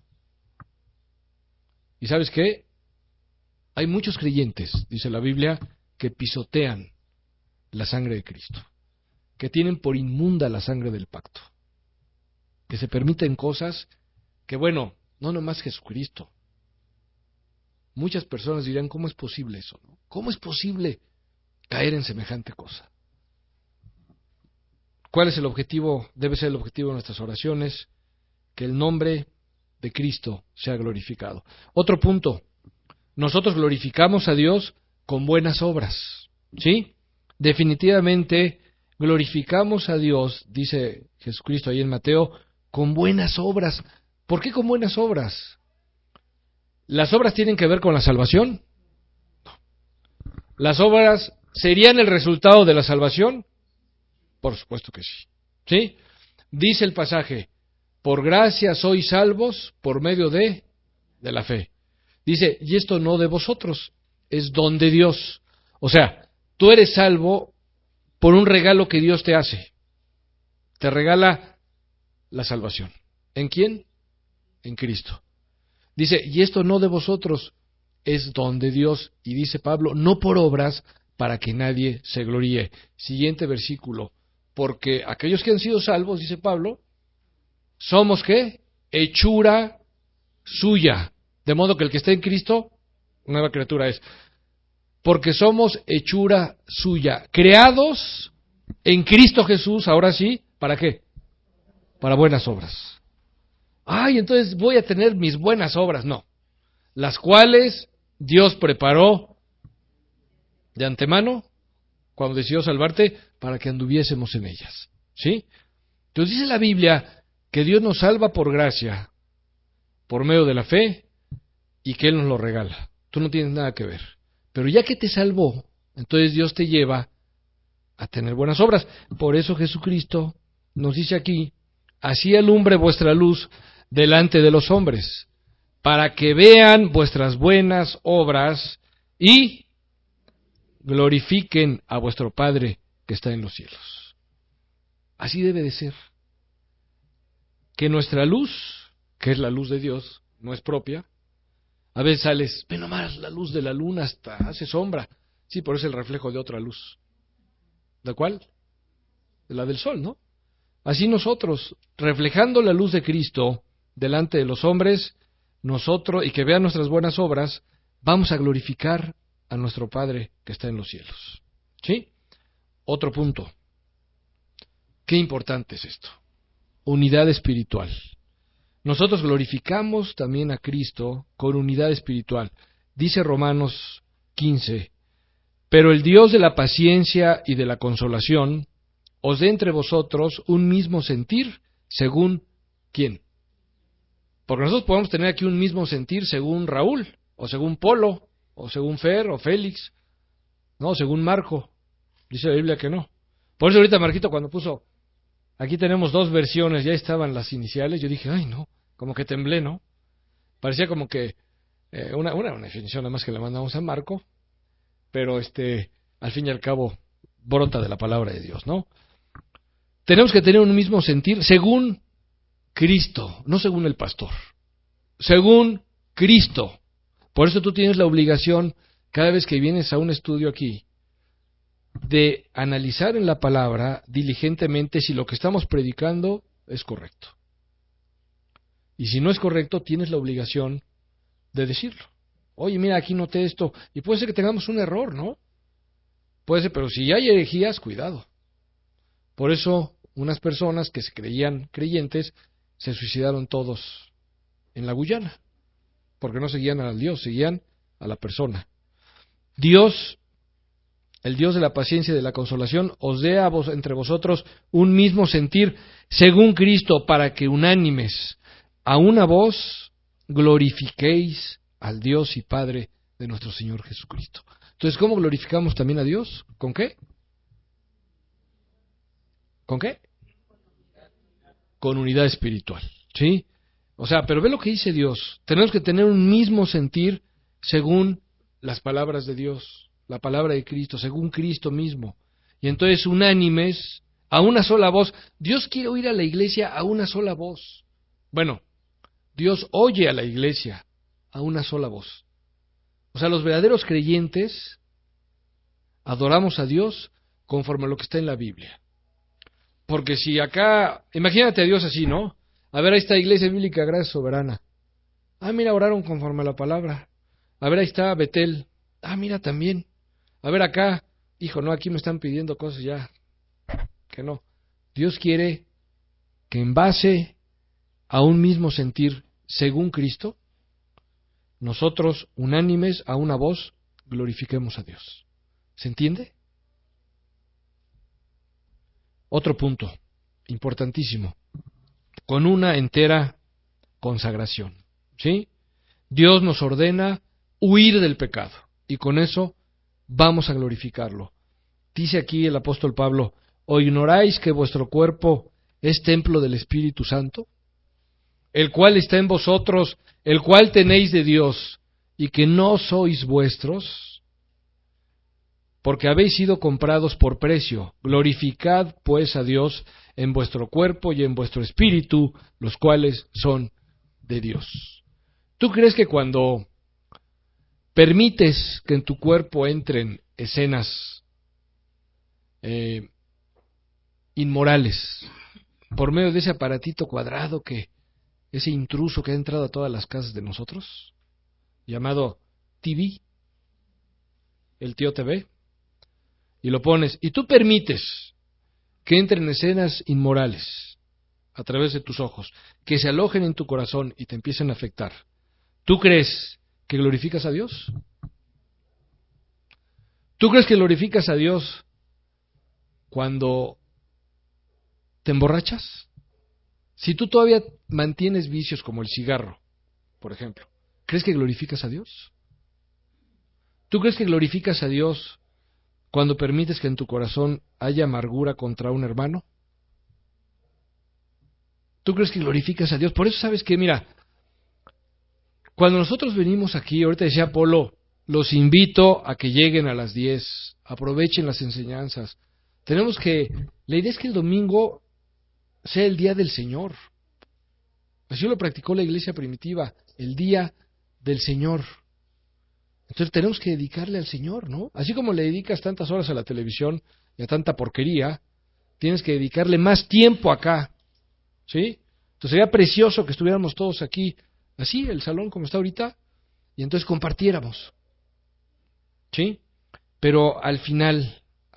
Speaker 1: ¿Y sabes qué? Hay muchos creyentes, dice la Biblia, que pisotean la sangre de Cristo, que tienen por inmunda la sangre del pacto. que se permiten cosas que, bueno, no nomás Jesucristo. Muchas personas dirán, ¿cómo es posible eso? ¿No? ¿Cómo es posible caer en semejante cosa? ¿Cuál es el objetivo? Debe ser el objetivo de nuestras oraciones, que el nombre de Cristo sea glorificado. Otro punto, nosotros glorificamos a Dios con buenas obras, ¿sí? Definitivamente glorificamos a Dios, dice Jesucristo ahí en Mateo, con buenas obras. ¿Por qué con buenas obras? ¿Las obras tienen que ver con la salvación? No. ¿Las obras serían el resultado de la salvación? Por supuesto que sí. ¿Sí? Dice el pasaje, por gracia sois salvos por medio de la fe. Dice, y esto no de vosotros, es don de Dios. O sea, tú eres salvo por un regalo que Dios te hace. Te regala la salvación. ¿En quién? En Cristo. Dice, y esto no de vosotros, es don de Dios. Y dice Pablo, no por obras para que nadie se gloríe. Siguiente versículo. Porque aquellos que han sido salvos, dice Pablo, somos ¿qué? Hechura suya. De modo que el que está en Cristo, nueva criatura es. Porque somos hechura suya. Creados en Cristo Jesús, ahora sí, ¿para qué? Para buenas obras. Ay, entonces voy a tener mis buenas obras. No. Las cuales Dios preparó de antemano cuando decidió salvarte para que anduviésemos en ellas. ¿Sí? Entonces dice la Biblia que Dios nos salva por gracia, por medio de la fe, y que Él nos lo regala. Tú no tienes nada que ver. Pero ya que te salvó, entonces Dios te lleva a tener buenas obras. Por eso Jesucristo nos dice aquí, así alumbre vuestra luz delante de los hombres, para que vean vuestras buenas obras y glorifiquen a vuestro Padre que está en los cielos. Así debe de ser. Que nuestra luz, que es la luz de Dios, no es propia. A veces sales, ve nomás la luz de la luna hasta hace sombra. Sí, por eso es el reflejo de otra luz. ¿De cuál? De la del sol, ¿no? Así nosotros, reflejando la luz de Cristo delante de los hombres, nosotros, y que vean nuestras buenas obras, vamos a glorificar a nuestro Padre que está en los cielos. ¿Sí? Otro punto. Qué importante es esto. Unidad espiritual. Nosotros glorificamos también a Cristo con unidad espiritual. Dice Romanos 15, pero el Dios de la paciencia y de la consolación os dé entre vosotros un mismo sentir según ¿quién? Porque nosotros podemos tener aquí un mismo sentir según Raúl, o según Polo, o según Fer, o Félix, no, según Marco. Dice la Biblia que no. Por eso ahorita Marquito cuando puso, aquí tenemos dos versiones, ya estaban las iniciales, yo dije, ay no, como que temblé, ¿no? Parecía como que una definición nada más que le mandamos a Marco, pero al fin y al cabo brota de la palabra de Dios, ¿no? Tenemos que tener un mismo sentir según Cristo, no según el pastor, según Cristo. Por eso tú tienes la obligación, cada vez que vienes a un estudio aquí, de analizar en la palabra diligentemente si lo que estamos predicando es correcto. Y si no es correcto, tienes la obligación de decirlo. Oye, mira, aquí noté esto. Y puede ser que tengamos un error, ¿no? Puede ser, pero si hay herejías, cuidado. Por eso, unas personas que se creían creyentes se suicidaron todos en la Guyana. Porque no seguían al Dios, seguían a la persona. Dios, el Dios de la paciencia y de la consolación, os dé a vos, entre vosotros un mismo sentir según Cristo, para que unánimes a una voz glorifiquéis al Dios y Padre de nuestro Señor Jesucristo. Entonces, ¿cómo glorificamos también a Dios? ¿Con qué? ¿Con qué? Con unidad espiritual, ¿sí? O sea, pero ve lo que dice Dios. Tenemos que tener un mismo sentir según las palabras de Dios, la palabra de Cristo, según Cristo mismo. Y entonces unánimes, a una sola voz. Dios quiere oír a la iglesia a una sola voz. Bueno, Dios oye a la iglesia a una sola voz. O sea, los verdaderos creyentes adoramos a Dios conforme a lo que está en la Biblia. Porque si acá, imagínate a Dios así, ¿no? A ver, ahí está Iglesia Bíblica Gracia Soberana. Ah, mira, oraron conforme a la palabra. A ver, ahí está Betel. Ah, mira, también. A ver acá. Hijo, no, aquí me están pidiendo cosas ya. Que no. Dios quiere que en base a un mismo sentir, según Cristo, nosotros, unánimes, a una voz, glorifiquemos a Dios. ¿Se entiende? Otro punto, importantísimo, con una entera consagración. ¿Sí? Dios nos ordena huir del pecado, y con eso vamos a glorificarlo. Dice aquí el apóstol Pablo, ¿o ignoráis que vuestro cuerpo es templo del Espíritu Santo, el cual está en vosotros, el cual tenéis de Dios, y que no sois vuestros? Porque habéis sido comprados por precio. Glorificad pues a Dios en vuestro cuerpo y en vuestro espíritu, los cuales son de Dios. ¿Tú crees que cuando permites que en tu cuerpo entren escenas inmorales, por medio de ese aparatito cuadrado, ese intruso que ha entrado a todas las casas de nosotros, llamado TV, el tío TV, y lo pones, y tú permites que entren escenas inmorales a través de tus ojos, que se alojen en tu corazón y te empiecen a afectar? ¿Tú crees que glorificas a Dios? ¿Tú crees que glorificas a Dios cuando te emborrachas? Si tú todavía mantienes vicios como el cigarro, por ejemplo, ¿crees que glorificas a Dios? ¿Tú crees que glorificas a Dios cuando permites que en tu corazón haya amargura contra un hermano? ¿Tú crees que glorificas a Dios? Por eso sabes que, mira, cuando nosotros venimos aquí, ahorita decía Apolo, los invito a que lleguen a las 10, aprovechen las enseñanzas. La idea es que el domingo sea el día del Señor. Así lo practicó la iglesia primitiva, el día del Señor. Entonces tenemos que dedicarle al Señor, ¿no? Así como le dedicas tantas horas a la televisión y a tanta porquería, tienes que dedicarle más tiempo acá, ¿sí? Entonces sería precioso que estuviéramos todos aquí, así, el salón como está ahorita, y entonces compartiéramos, ¿sí? Pero al final,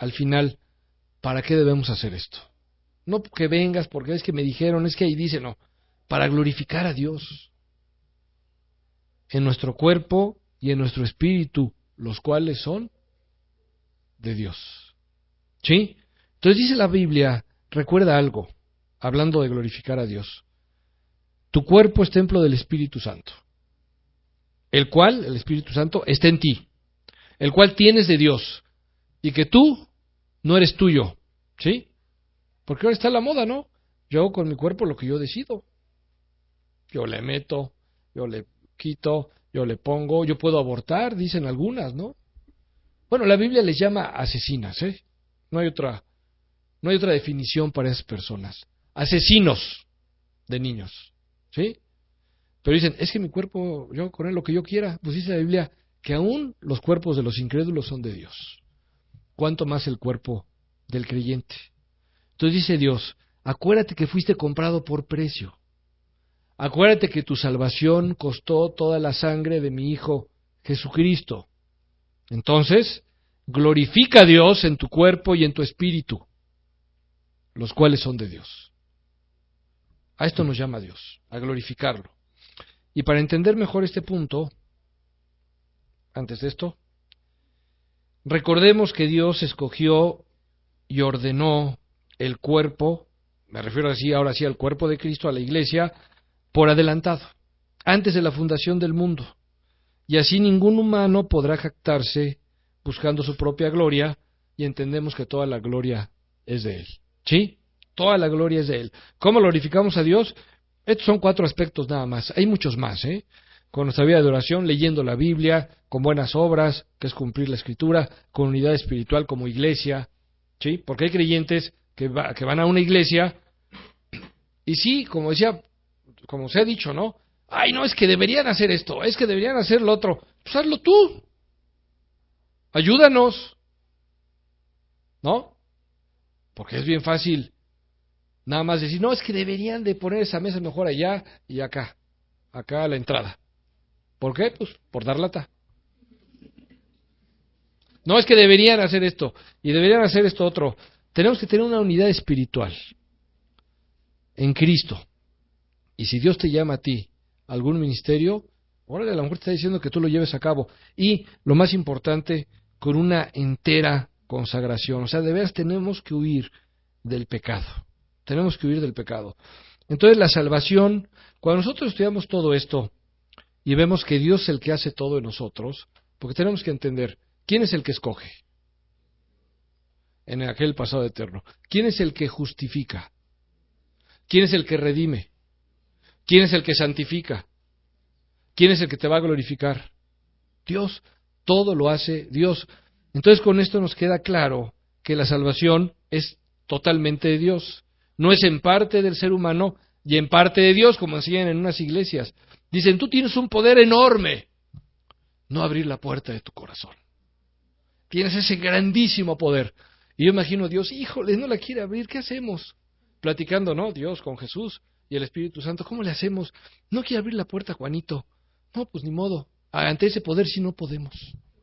Speaker 1: ¿para qué debemos hacer esto? No que vengas porque es que me dijeron, es que ahí dice, no, para glorificar a Dios en nuestro cuerpo y en nuestro espíritu, los cuales son de Dios. ¿Sí? Entonces dice la Biblia, recuerda algo, hablando de glorificar a Dios. Tu cuerpo es templo del Espíritu Santo, el cual, el Espíritu Santo, está en ti, el cual tienes de Dios, y que tú no eres tuyo. ¿Sí? Porque ahora está la moda, ¿no? Yo hago con mi cuerpo lo que yo decido. Yo le meto, yo le quito, yo le pongo, yo puedo abortar, dicen algunas, ¿no? Bueno, la Biblia les llama asesinas, ¿eh? No hay otra definición para esas personas. Asesinos de niños, ¿sí? Pero dicen, es que mi cuerpo, yo hago con él lo que yo quiera. Pues dice la Biblia que aún los cuerpos de los incrédulos son de Dios. ¿Cuánto más el cuerpo del creyente? Entonces dice Dios, acuérdate que fuiste comprado por precio. Acuérdate que tu salvación costó toda la sangre de mi Hijo Jesucristo. Entonces, glorifica a Dios en tu cuerpo y en tu espíritu, los cuales son de Dios. A esto nos llama Dios, a glorificarlo. Y para entender mejor este punto, antes de esto, recordemos que Dios escogió y ordenó el cuerpo, me refiero así, ahora sí al cuerpo de Cristo, a la iglesia, por adelantado, antes de la fundación del mundo. Y así ningún humano podrá jactarse buscando su propia gloria, y entendemos que toda la gloria es de Él. ¿Sí? Toda la gloria es de Él. ¿Cómo glorificamos a Dios? Estos son 4 aspectos nada más. Hay muchos más, ¿eh? Con nuestra vida de oración, leyendo la Biblia, con buenas obras, que es cumplir la Escritura, con unidad espiritual como iglesia, ¿sí? Porque hay creyentes que van a una iglesia y sí, como se ha dicho, ¿no? Ay, no, es que deberían hacer esto, es que deberían hacer lo otro. Pues hazlo tú. Ayúdanos. ¿No? Porque es bien fácil Nada más decir, no, es que deberían de poner esa mesa mejor allá y acá a la entrada. ¿Por qué? Pues por dar lata. No, es que deberían hacer esto y deberían hacer esto otro. Tenemos que tener una unidad espiritual en Cristo. Y si Dios te llama a ti a algún ministerio, órale, a lo mejor te está diciendo que tú lo lleves a cabo. Y lo más importante, con una entera consagración. O sea, de veras tenemos que huir del pecado. Tenemos que huir del pecado. Entonces la salvación, cuando nosotros estudiamos todo esto y vemos que Dios es el que hace todo en nosotros, porque tenemos que entender, ¿quién es el que escoge en aquel pasado eterno? ¿Quién es el que justifica? ¿Quién es el que redime? ¿Quién es el que santifica? ¿Quién es el que te va a glorificar? Dios. Todo lo hace Dios. Entonces con esto nos queda claro que la salvación es totalmente de Dios. No es en parte del ser humano y en parte de Dios, como enseñan en unas iglesias. Dicen, tú tienes un poder enorme. No abrir la puerta de tu corazón. Tienes ese grandísimo poder. Y yo imagino a Dios, híjole, no la quiere abrir, ¿qué hacemos? Platicando, ¿no? Dios con Jesús y el Espíritu Santo, ¿cómo le hacemos? No quiere abrir la puerta, Juanito. No, pues ni modo. Ante ese poder sí no podemos.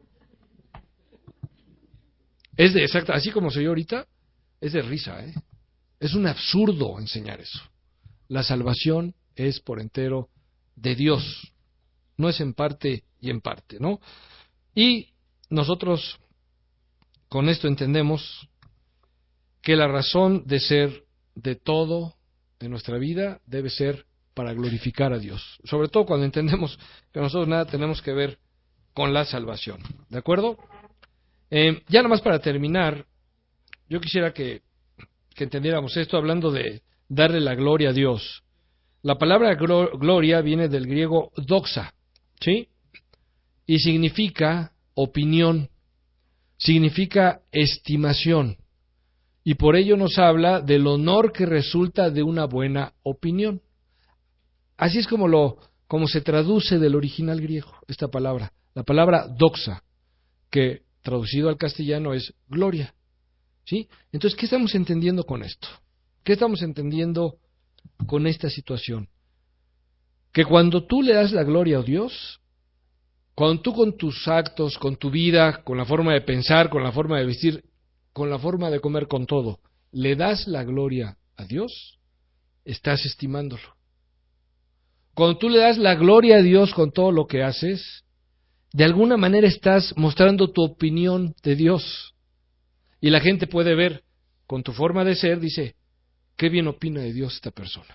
Speaker 1: Es de exacto, así como soy yo ahorita, es de risa, ¿eh? Es un absurdo enseñar eso. La salvación es por entero de Dios. No es en parte y en parte, ¿no? Y nosotros con esto entendemos que la razón de ser de todo en nuestra vida debe ser para glorificar a Dios. Sobre todo cuando entendemos que nosotros nada tenemos que ver con la salvación. ¿De acuerdo? Ya nomás para terminar, yo quisiera que entendiéramos esto hablando de darle la gloria a Dios. La palabra gloria viene del griego doxa, ¿sí? Y significa opinión, significa estimación. Y por ello nos habla del honor que resulta de una buena opinión. Así es como se traduce del original griego esta palabra. La palabra doxa, que traducido al castellano es gloria. ¿Sí? Entonces, ¿qué estamos entendiendo con esto? ¿Qué estamos entendiendo con esta situación? Que cuando tú le das la gloria a Dios, cuando tú con tus actos, con tu vida, con la forma de pensar, con la forma de vestir, con la forma de comer, con todo, le das la gloria a Dios, estás estimándolo. Cuando tú le das la gloria a Dios con todo lo que haces, de alguna manera estás mostrando tu opinión de Dios. Y la gente puede ver, con tu forma de ser, dice, qué bien opina de Dios esta persona.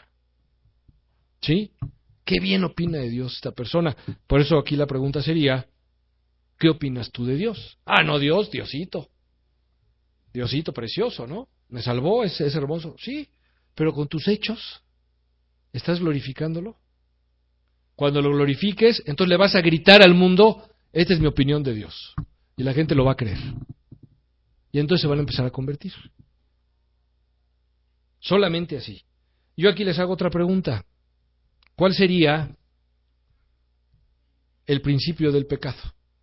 Speaker 1: ¿Sí? Qué bien opina de Dios esta persona. Por eso aquí la pregunta sería, ¿qué opinas tú de Dios? Ah, no, Dios, Diosito. Diosito precioso, ¿no? Me salvó, es hermoso. Sí, pero con tus hechos, ¿estás glorificándolo? Cuando lo glorifiques, entonces le vas a gritar al mundo, esta es mi opinión de Dios. Y la gente lo va a creer. Y entonces se van a empezar a convertir. Solamente así. Yo aquí les hago otra pregunta. ¿Cuál sería el principio del pecado?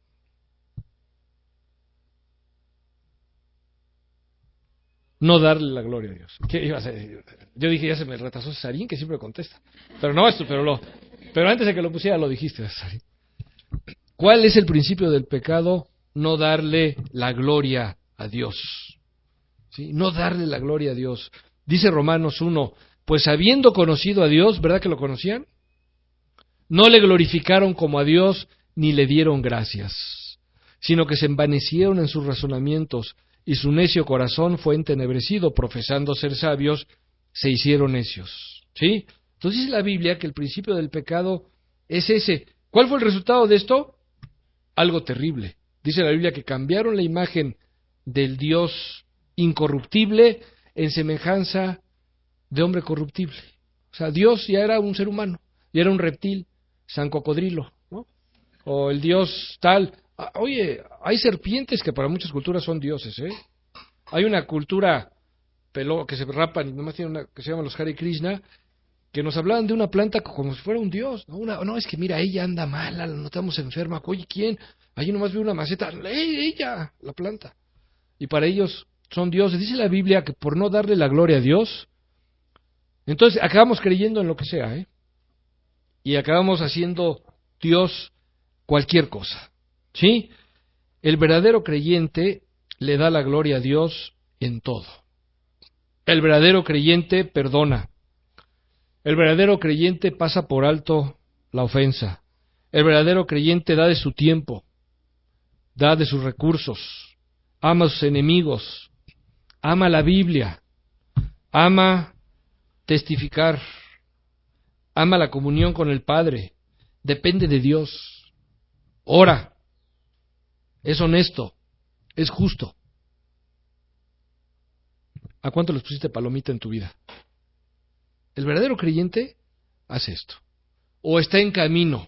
Speaker 1: No darle la gloria a Dios. ¿Qué iba a hacer? Yo dije, ya se me retrasó Cesarín, que siempre contesta. Pero no esto, pero antes de que lo pusiera lo dijiste, Cesarín. ¿Cuál es el principio del pecado? No darle la gloria a Dios. ¿Sí? No darle la gloria a Dios. Dice Romanos 1, pues habiendo conocido a Dios, ¿verdad que lo conocían? No le glorificaron como a Dios, ni le dieron gracias, sino que se envanecieron en sus razonamientos, y su necio corazón fue entenebrecido, profesando ser sabios, se hicieron necios. ¿Sí? Entonces dice la Biblia que el principio del pecado es ese. ¿Cuál fue el resultado de esto? Algo terrible. Dice la Biblia que cambiaron la imagen del Dios incorruptible en semejanza de hombre corruptible. O sea, Dios ya era un ser humano, ya era un reptil, San Cocodrilo, ¿no? O el Dios tal. Oye, hay serpientes que para muchas culturas son dioses, ¿eh? Hay una cultura que se rapan y nomás tiene una que se llama los Hare Krishna, que nos hablaban de una planta como si fuera un dios, ¿no? No, es que mira, ella anda mala, la notamos enferma. Oye, ¿quién? Allí nomás veo una maceta. Ella, la planta. Y para ellos son dioses. Dice la Biblia que por no darle la gloria a Dios, Entonces acabamos creyendo en lo que sea, ¿eh? Y acabamos haciendo Dios cualquier cosa, ¿sí? El verdadero creyente le da la gloria a Dios en todo. El verdadero creyente perdona. El verdadero creyente pasa por alto la ofensa. El verdadero creyente da de su tiempo, da de sus recursos, ama a sus enemigos, ama la Biblia, ama testificar, ama la comunión con el Padre, depende de Dios, ora, es honesto, es justo. ¿A cuánto les pusiste palomita en tu vida? El verdadero creyente hace esto, o está en camino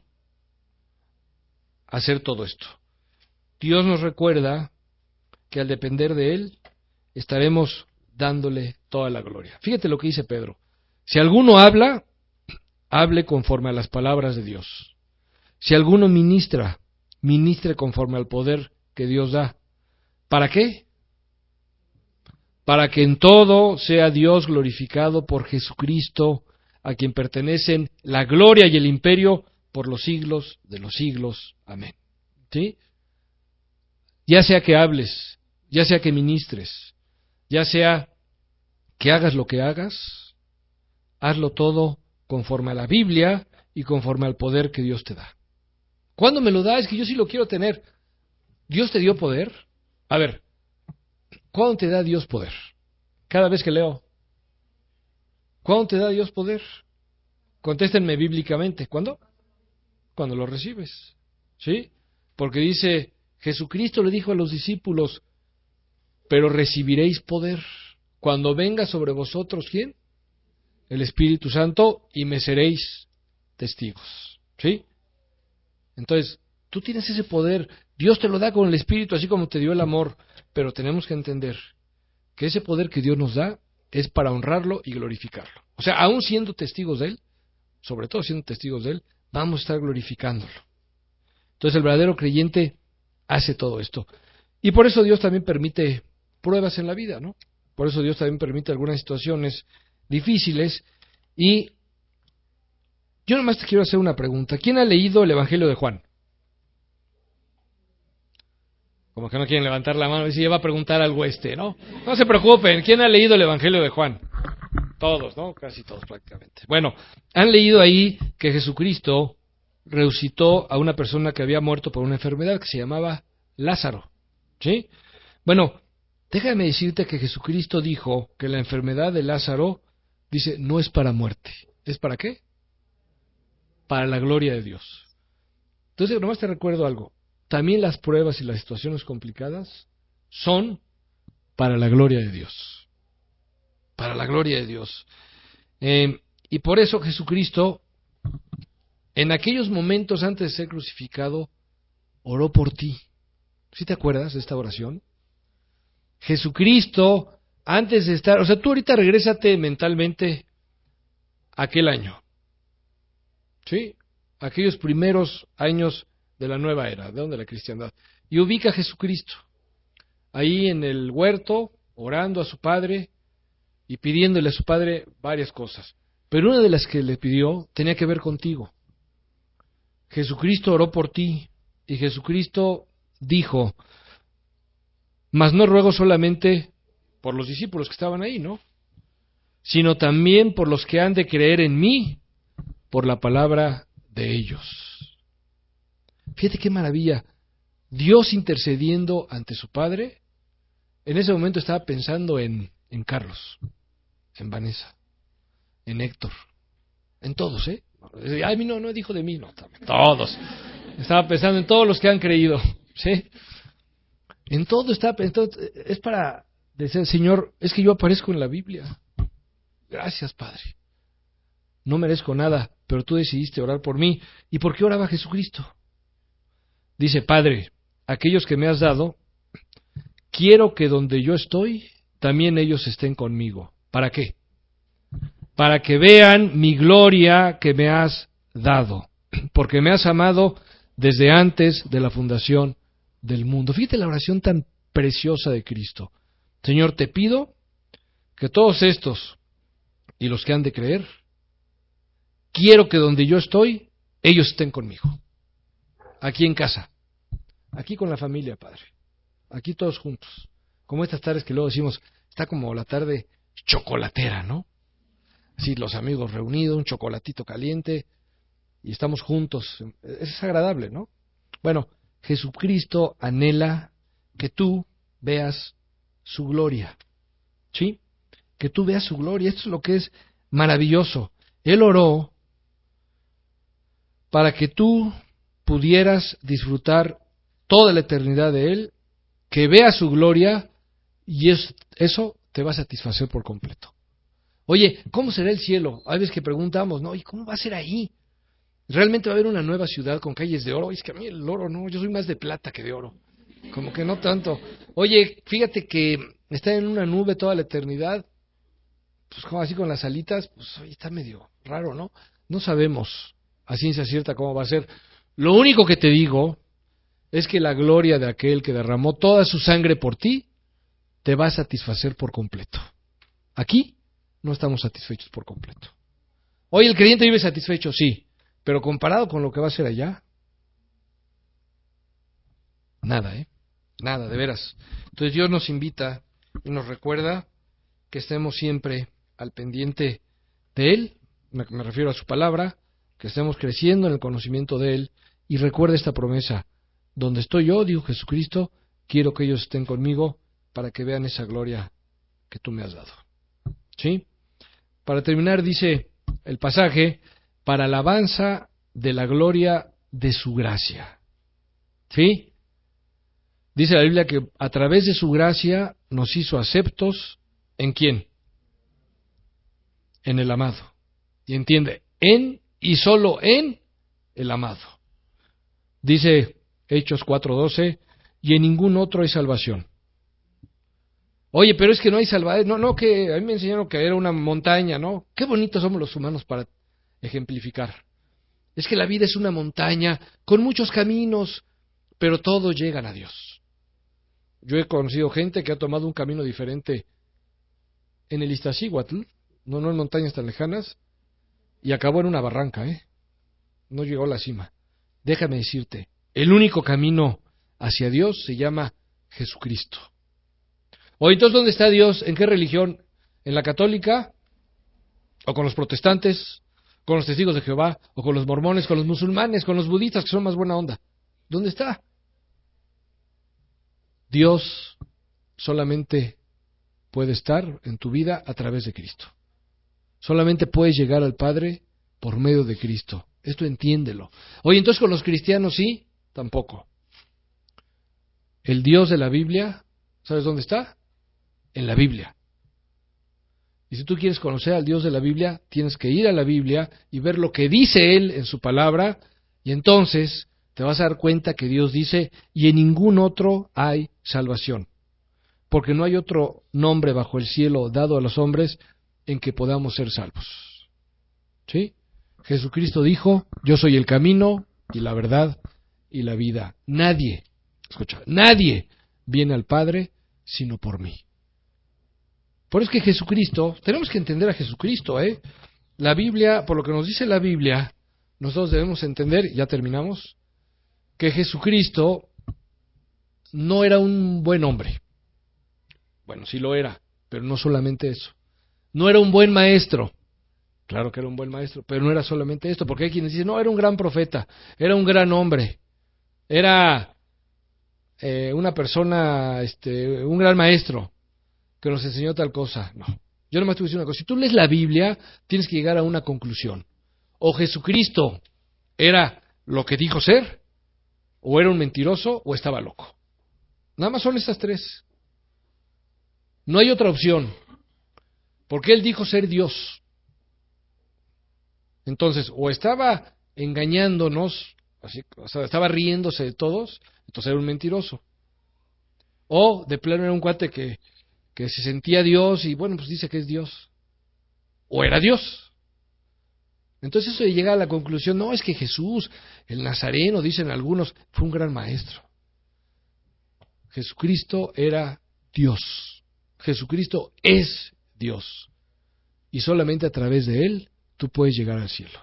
Speaker 1: a hacer todo esto. Dios nos recuerda que al depender de Él, estaremos dándole toda la gloria. Fíjate lo que dice Pedro. Si alguno habla, hable conforme a las palabras de Dios. Si alguno ministra, ministre conforme al poder que Dios da. ¿Para qué? Para que en todo sea Dios glorificado por Jesucristo, a quien pertenecen la gloria y el imperio por los siglos de los siglos. Amén. ¿Sí? Ya sea que hables, ya sea que ministres, ya sea que hagas lo que hagas, hazlo todo conforme a la Biblia y conforme al poder que Dios te da. ¿Cuándo me lo da? Es que yo sí lo quiero tener. ¿Dios te dio poder? A ver, ¿cuándo te da Dios poder? Cada vez que leo. ¿Cuándo te da Dios poder? Contéstenme bíblicamente. ¿Cuándo? Cuando lo recibes. ¿Sí? Porque dice, Jesucristo le dijo a los discípulos, pero recibiréis poder cuando venga sobre vosotros, ¿quién? El Espíritu Santo, y me seréis testigos. ¿Sí? Entonces, tú tienes ese poder, Dios te lo da con el Espíritu, así como te dio el amor, pero tenemos que entender que ese poder que Dios nos da es para honrarlo y glorificarlo. O sea, aún siendo testigos de Él, sobre todo siendo testigos de Él, vamos a estar glorificándolo. Entonces, el verdadero creyente hace todo esto. Y por eso Dios también permite pruebas en la vida, ¿no? Por eso Dios también permite algunas situaciones difíciles. Y yo nomás te quiero hacer una pregunta. ¿Quién ha leído el Evangelio de Juan? Como que no quieren levantar la mano y si va a preguntar algo ¿no? No se preocupen. ¿Quién ha leído el Evangelio de Juan? Todos, ¿no? Casi todos prácticamente. Bueno, han leído ahí que Jesucristo resucitó a una persona que había muerto por una enfermedad que se llamaba Lázaro. ¿Sí? Bueno, déjame decirte que Jesucristo dijo que la enfermedad de Lázaro, dice, no es para muerte. ¿Es para qué? Para la gloria de Dios. Entonces, nomás te recuerdo algo. También las pruebas y las situaciones complicadas son para la gloria de Dios. Para la gloria de Dios. Y por eso Jesucristo, en aquellos momentos antes de ser crucificado, oró por ti. ¿Sí te acuerdas de esta oración? Jesucristo, antes de estar, o sea, tú ahorita regrésate mentalmente a aquel año. ¿Sí? Aquellos primeros años de la nueva era, de la cristiandad. Y ubica a Jesucristo ahí en el huerto, orando a su Padre y pidiéndole a su Padre varias cosas. Pero una de las que le pidió tenía que ver contigo. Jesucristo oró por ti y Jesucristo dijo, mas no ruego solamente por los discípulos que estaban ahí, ¿no? Sino también por los que han de creer en mí por la palabra de ellos. Fíjate qué maravilla. Dios intercediendo ante su Padre. En ese momento estaba pensando en Carlos, en Vanessa, en Héctor, en todos, ¿eh? A mí no dijo de mí, no, todos. Estaba pensando en todos los que han creído, ¿sí? En todo estaba pensando, es para decir, Señor, es que yo aparezco en la Biblia. Gracias, Padre. No merezco nada, pero tú decidiste orar por mí. ¿Y por qué oraba Jesucristo? Dice, Padre, aquellos que me has dado, quiero que donde yo estoy, también ellos estén conmigo. ¿Para qué? Para que vean mi gloria que me has dado, porque me has amado desde antes de la fundación del mundo. Fíjate la oración tan preciosa de Cristo. Señor, te pido que todos estos y los que han de creer, quiero que donde yo estoy, ellos estén conmigo. Aquí en casa, aquí con la familia, Padre, aquí todos juntos. Como estas tardes que luego decimos, está como la tarde chocolatera, ¿no? Así los amigos reunidos, un chocolatito caliente, y estamos juntos. Es agradable, ¿no? Bueno, Jesucristo anhela que tú veas su gloria, ¿sí? Que tú veas su gloria. Esto es lo que es maravilloso. Él oró para que tú pudieras disfrutar toda la eternidad de Él, que veas su gloria, y eso te va a satisfacer por completo. Oye, ¿cómo será el cielo? Hay veces que preguntamos, ¿no? ¿Y cómo va a ser ahí? ¿Realmente va a haber una nueva ciudad con calles de oro? Es que a mí el oro no, yo soy más de plata que de oro. Como que no tanto. Oye, fíjate que está en una nube toda la eternidad, pues como así con las alitas, pues oye, está medio raro, ¿no? No sabemos a ciencia cierta cómo va a ser. Lo único que te digo es que la gloria de aquel que derramó toda su sangre por ti te va a satisfacer por completo. Aquí no estamos satisfechos por completo. Hoy el creyente vive satisfecho, sí, pero comparado con lo que va a ser allá, nada, nada, de veras. Entonces Dios nos invita y nos recuerda que estemos siempre al pendiente de Él, me refiero a su palabra, que estemos creciendo en el conocimiento de Él, y recuerda esta promesa: donde estoy yo, dijo Jesucristo, quiero que ellos estén conmigo para que vean esa gloria que tú me has dado. ¿Sí? Para terminar, dice el pasaje, para alabanza de la gloria de su gracia. ¿Sí? Dice la Biblia que a través de su gracia nos hizo aceptos, ¿en quién? En el amado. Y entiende, en y solo en el amado. Dice Hechos 4:12, y en ningún otro hay salvación. Oye, pero es que no hay salvación. No, que a mí me enseñaron que era una montaña, ¿no? Qué bonitos somos los humanos para ejemplificar. Es que la vida es una montaña con muchos caminos, pero todos llegan a Dios. Yo he conocido gente que ha tomado un camino diferente en el Iztaccíhuatl, no en montañas tan lejanas, y acabó en una barranca, no llegó a la cima. Déjame decirte, el único camino hacia Dios se llama Jesucristo. Oye, entonces, ¿dónde está Dios? ¿En qué religión? ¿En la católica? ¿O con los protestantes? ¿Con los testigos de Jehová? ¿O con los mormones? ¿Con los musulmanes? ¿Con los budistas que son más buena onda? ¿Dónde está? Dios solamente puede estar en tu vida a través de Cristo. Solamente puedes llegar al Padre por medio de Cristo. Esto entiéndelo. Oye, entonces con los cristianos sí, tampoco. El Dios de la Biblia, ¿sabes dónde está? En la Biblia. Y si tú quieres conocer al Dios de la Biblia, tienes que ir a la Biblia y ver lo que dice Él en su palabra, y entonces te vas a dar cuenta que Dios dice, y en ningún otro hay salvación, porque no hay otro nombre bajo el cielo dado a los hombres en que podamos ser salvos. ¿Sí? Jesucristo dijo, yo soy el camino y la verdad y la vida. Nadie viene al Padre sino por mí. Por eso es que Jesucristo, tenemos que entender a Jesucristo, La Biblia, por lo que nos dice la Biblia, nosotros debemos entender, ya terminamos, que Jesucristo no era un buen hombre. Bueno, sí lo era, pero no solamente eso. No era un buen maestro. Claro que era un buen maestro, pero no era solamente esto, porque hay quienes dicen, no, era un gran profeta, era un gran hombre, era una persona, un gran maestro que nos enseñó tal cosa. No, yo nomás te voy a decir una cosa. Si tú lees la Biblia, tienes que llegar a una conclusión. O Jesucristo era lo que dijo ser, o era un mentiroso, o estaba loco. Nada más son estas tres. No hay otra opción, porque Él dijo ser Dios. Entonces, o estaba engañándonos, así, o sea, estaba riéndose de todos, entonces era un mentiroso. O de plano era un cuate que se sentía Dios y bueno, pues dice que es Dios. O era Dios. Entonces eso llega a la conclusión, no, es que Jesús, el Nazareno, dicen algunos, fue un gran maestro. Jesucristo era Dios. Jesucristo es Dios. y solamente a través de Él tú puedes llegar al cielo.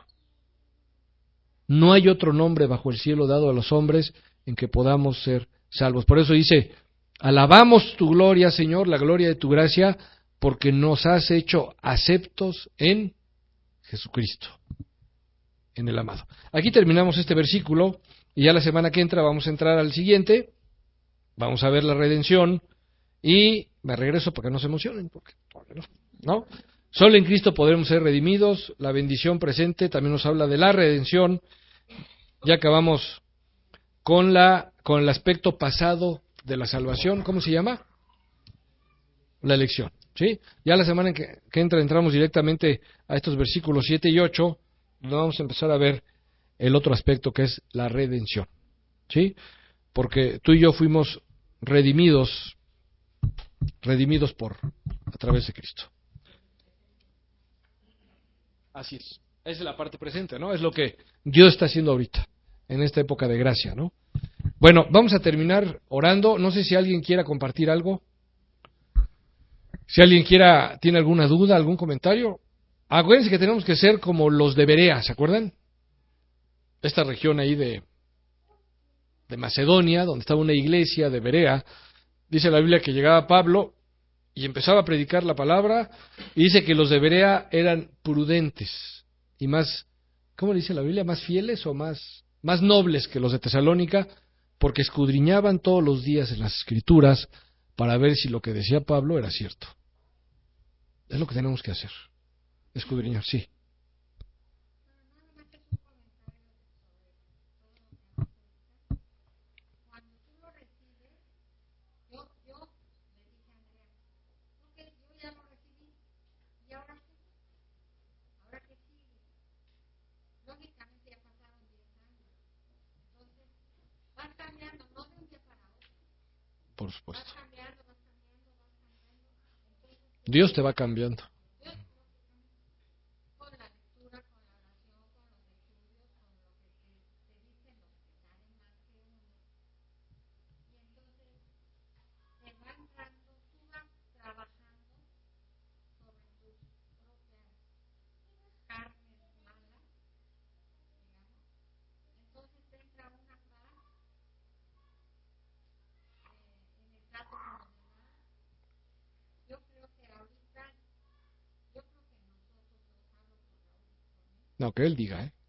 Speaker 1: No hay otro nombre bajo el cielo dado a los hombres en que podamos ser salvos. Por eso dice, alabamos tu gloria, Señor, la gloria de tu gracia, porque nos has hecho aceptos en Jesucristo, en el amado. Aquí terminamos este versículo y ya la semana que entra vamos a entrar al siguiente, vamos a ver la redención y me regreso para que no se emocionen, porque no. Solo en Cristo podremos ser redimidos. La bendición presente también nos habla de la redención. Ya acabamos con el aspecto pasado de la salvación. ¿Cómo se llama? La elección. ¿Sí? Ya la semana que entra entramos directamente a estos versículos 7 y 8. Vamos a empezar a ver el otro aspecto que es la redención. ¿Sí? Porque tú y yo fuimos redimidos a través de Cristo. Así es. Esa es la parte presente, ¿no? Es lo que Dios está haciendo ahorita, en esta época de gracia, ¿no? Bueno, vamos a terminar orando. No sé si alguien quiera compartir algo. Si alguien tiene alguna duda, algún comentario. Acuérdense que tenemos que ser como los de Berea, ¿se acuerdan? Esta región ahí de Macedonia, donde estaba una iglesia de Berea. Dice la Biblia que llegaba Pablo y empezaba a predicar la palabra, y dice que los de Berea eran prudentes y más, ¿cómo dice la Biblia? Más fieles o más nobles que los de Tesalónica, porque escudriñaban todos los días en las Escrituras para ver si lo que decía Pablo era cierto. Es lo que tenemos que hacer, escudriñar, sí. Por supuesto. Dios te va cambiando. No, que él diga, ¿eh?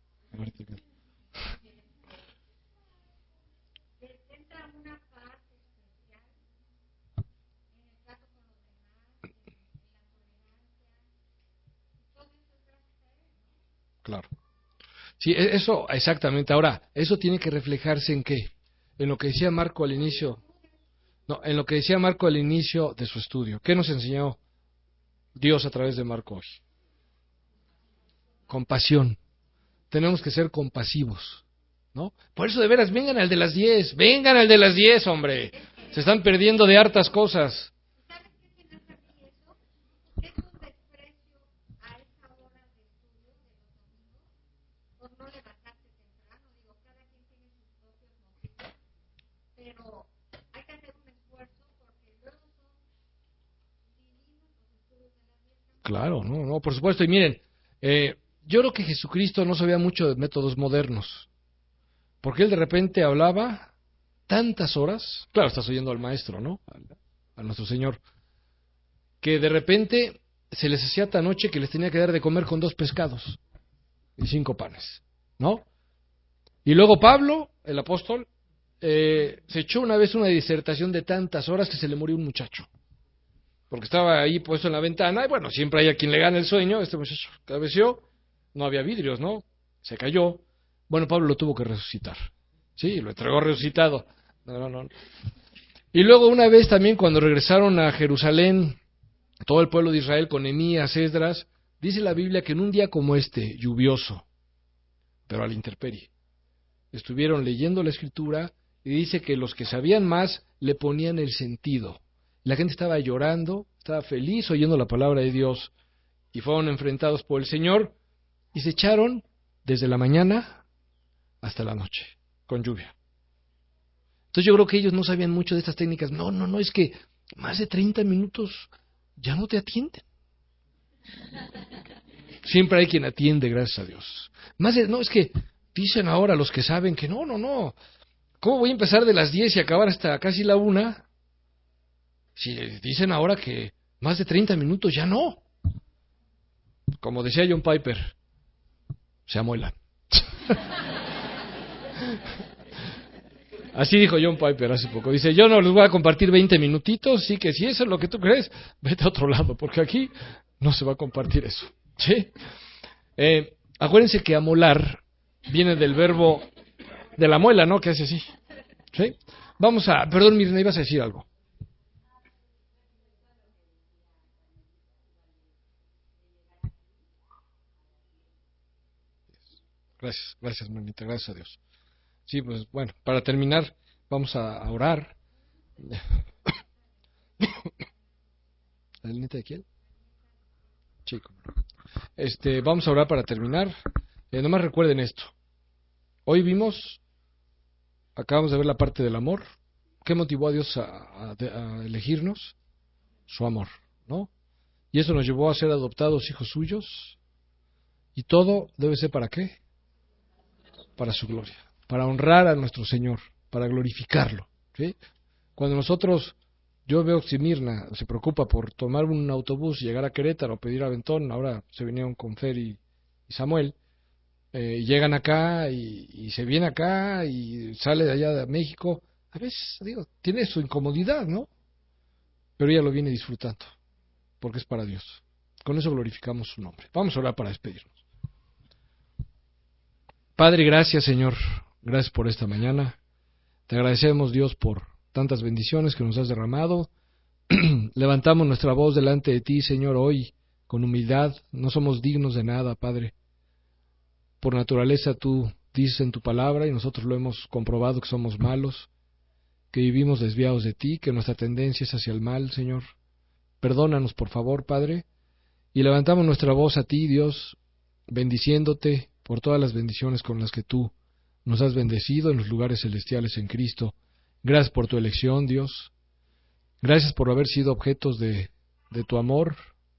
Speaker 1: Claro. Sí, eso exactamente. Ahora, eso tiene que reflejarse en qué? En lo que decía Marco al inicio. No, en lo que decía Marco al inicio de su estudio. ¿Qué nos enseñó Dios a través de Marco hoy? Compasión. Tenemos que ser compasivos, ¿no? Por eso, de veras, vengan al de las 10, hombre. Se están perdiendo de hartas cosas. Claro, no, por supuesto. Y miren, yo creo que Jesucristo no sabía mucho de métodos modernos, porque él de repente hablaba tantas horas, claro, estás oyendo al maestro, ¿no? A nuestro Señor, que de repente se les hacía tan noche que les tenía que dar de comer con 2 pescados y 5 panes, ¿no? Y luego Pablo, el apóstol, se echó una vez una disertación de tantas horas que se le murió un muchacho, porque estaba ahí puesto en la ventana, y bueno, siempre hay a quien le gana el sueño. Este muchacho cabeció, no había vidrios, ¿no? Se cayó. Bueno, Pablo lo tuvo que resucitar, sí, lo entregó resucitado. No. Y luego una vez también cuando regresaron a Jerusalén, todo el pueblo de Israel con Nehemías, Esdras, dice la Biblia que en un día como este, lluvioso, pero a la intemperie, estuvieron leyendo la Escritura, y dice que los que sabían más le ponían el sentido. La gente estaba llorando, estaba feliz oyendo la palabra de Dios, y fueron enfrentados por el Señor, y se echaron desde la mañana hasta la noche, con lluvia. Entonces yo creo que ellos no sabían mucho de estas técnicas. No, es que más de 30 minutos ya no te atienden. Siempre hay quien atiende, gracias a Dios. No, es que dicen ahora los que saben que no. ¿Cómo voy a empezar de las 10 y acabar hasta casi la 1? Si dicen ahora que más de 30 minutos ya no. Como decía John Piper, se amuelan. Así dijo John Piper hace poco. Dice, yo no les voy a compartir 20 minutitos, sí que si eso es lo que tú crees, vete a otro lado, porque aquí no se va a compartir eso. ¿Sí? Acuérdense que amolar viene del verbo de la muela, ¿no? Que hace así. ¿Sí? Perdón, Mirna, ibas a decir algo. Gracias, Mirnita, gracias a Dios. Sí, pues bueno, para terminar, vamos a orar. ¿La neta de quién? Chico. Vamos a orar para terminar. Nomás recuerden esto. Hoy acabamos de ver la parte del amor. ¿Qué motivó a Dios a elegirnos? Su amor, ¿no? Y eso nos llevó a ser adoptados hijos suyos. Y todo debe ser ¿para qué? Para su gloria. Para honrar a nuestro Señor, para glorificarlo. ¿Sí? Cuando yo veo que si Mirna se preocupa por tomar un autobús y llegar a Querétaro, pedir aventón, ahora se vinieron con Fer y Samuel, y llegan acá y se viene acá y sale de allá de México, a veces, tiene su incomodidad, ¿no? Pero ella lo viene disfrutando, porque es para Dios. Con eso glorificamos su nombre. Vamos a orar para despedirnos. Padre, gracias, Señor. Gracias por esta mañana. Te agradecemos, Dios, por tantas bendiciones que nos has derramado. Levantamos nuestra voz delante de ti, Señor, hoy, con humildad. No somos dignos de nada, Padre. Por naturaleza tú dices en tu palabra, y nosotros lo hemos comprobado, que somos malos, que vivimos desviados de ti, que nuestra tendencia es hacia el mal, Señor. Perdónanos, por favor, Padre. Y levantamos nuestra voz a ti, Dios, bendiciéndote por todas las bendiciones con las que tú nos has bendecido en los lugares celestiales en Cristo. Gracias por tu elección, Dios. Gracias por haber sido objetos de tu amor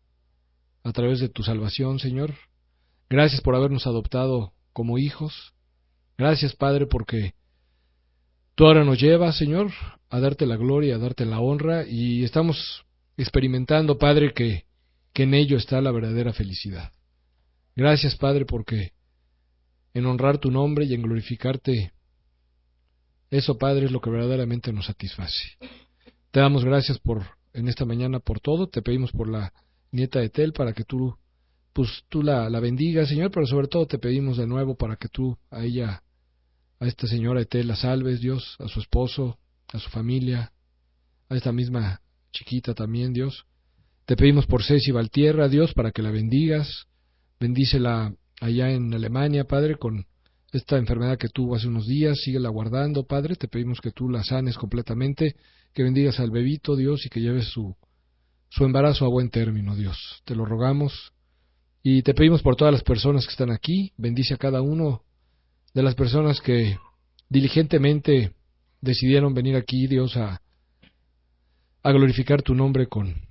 Speaker 1: a través de tu salvación, Señor. Gracias por habernos adoptado como hijos. Gracias, Padre, porque tú ahora nos llevas, Señor, a darte la gloria, a darte la honra, y estamos experimentando, Padre, que en ello está la verdadera felicidad. Gracias, Padre, porque en honrar tu nombre y en glorificarte, eso, Padre, es lo que verdaderamente nos satisface. Te damos gracias en esta mañana por todo. Te pedimos por la nieta de Tel, para que tú la bendigas, Señor, pero sobre todo te pedimos de nuevo para que tú a esta señora Etel la salves, Dios, a su esposo, a su familia, a esta misma chiquita también, Dios. Te pedimos por Ceci Valtierra, Dios, para que la bendigas. Bendícela allá en Alemania, Padre, con esta enfermedad que tuvo hace unos días. Síguela guardando, Padre. Te pedimos que tú la sanes completamente, que bendigas al bebito, Dios, y que lleves su embarazo a buen término, Dios. Te lo rogamos. Y te pedimos por todas las personas que están aquí. Bendice a cada uno de las personas que diligentemente decidieron venir aquí, Dios, a glorificar tu nombre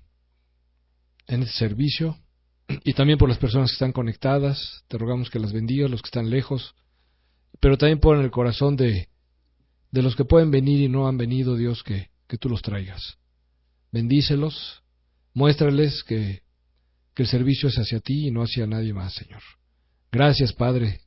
Speaker 1: en este servicio. Y también por las personas que están conectadas. Te rogamos que las bendigas, los que están lejos. Pero también pon en el corazón de los que pueden venir y no han venido, Dios, que tú los traigas. Bendícelos. Muéstrales que el servicio es hacia ti y no hacia nadie más, Señor. Gracias, Padre,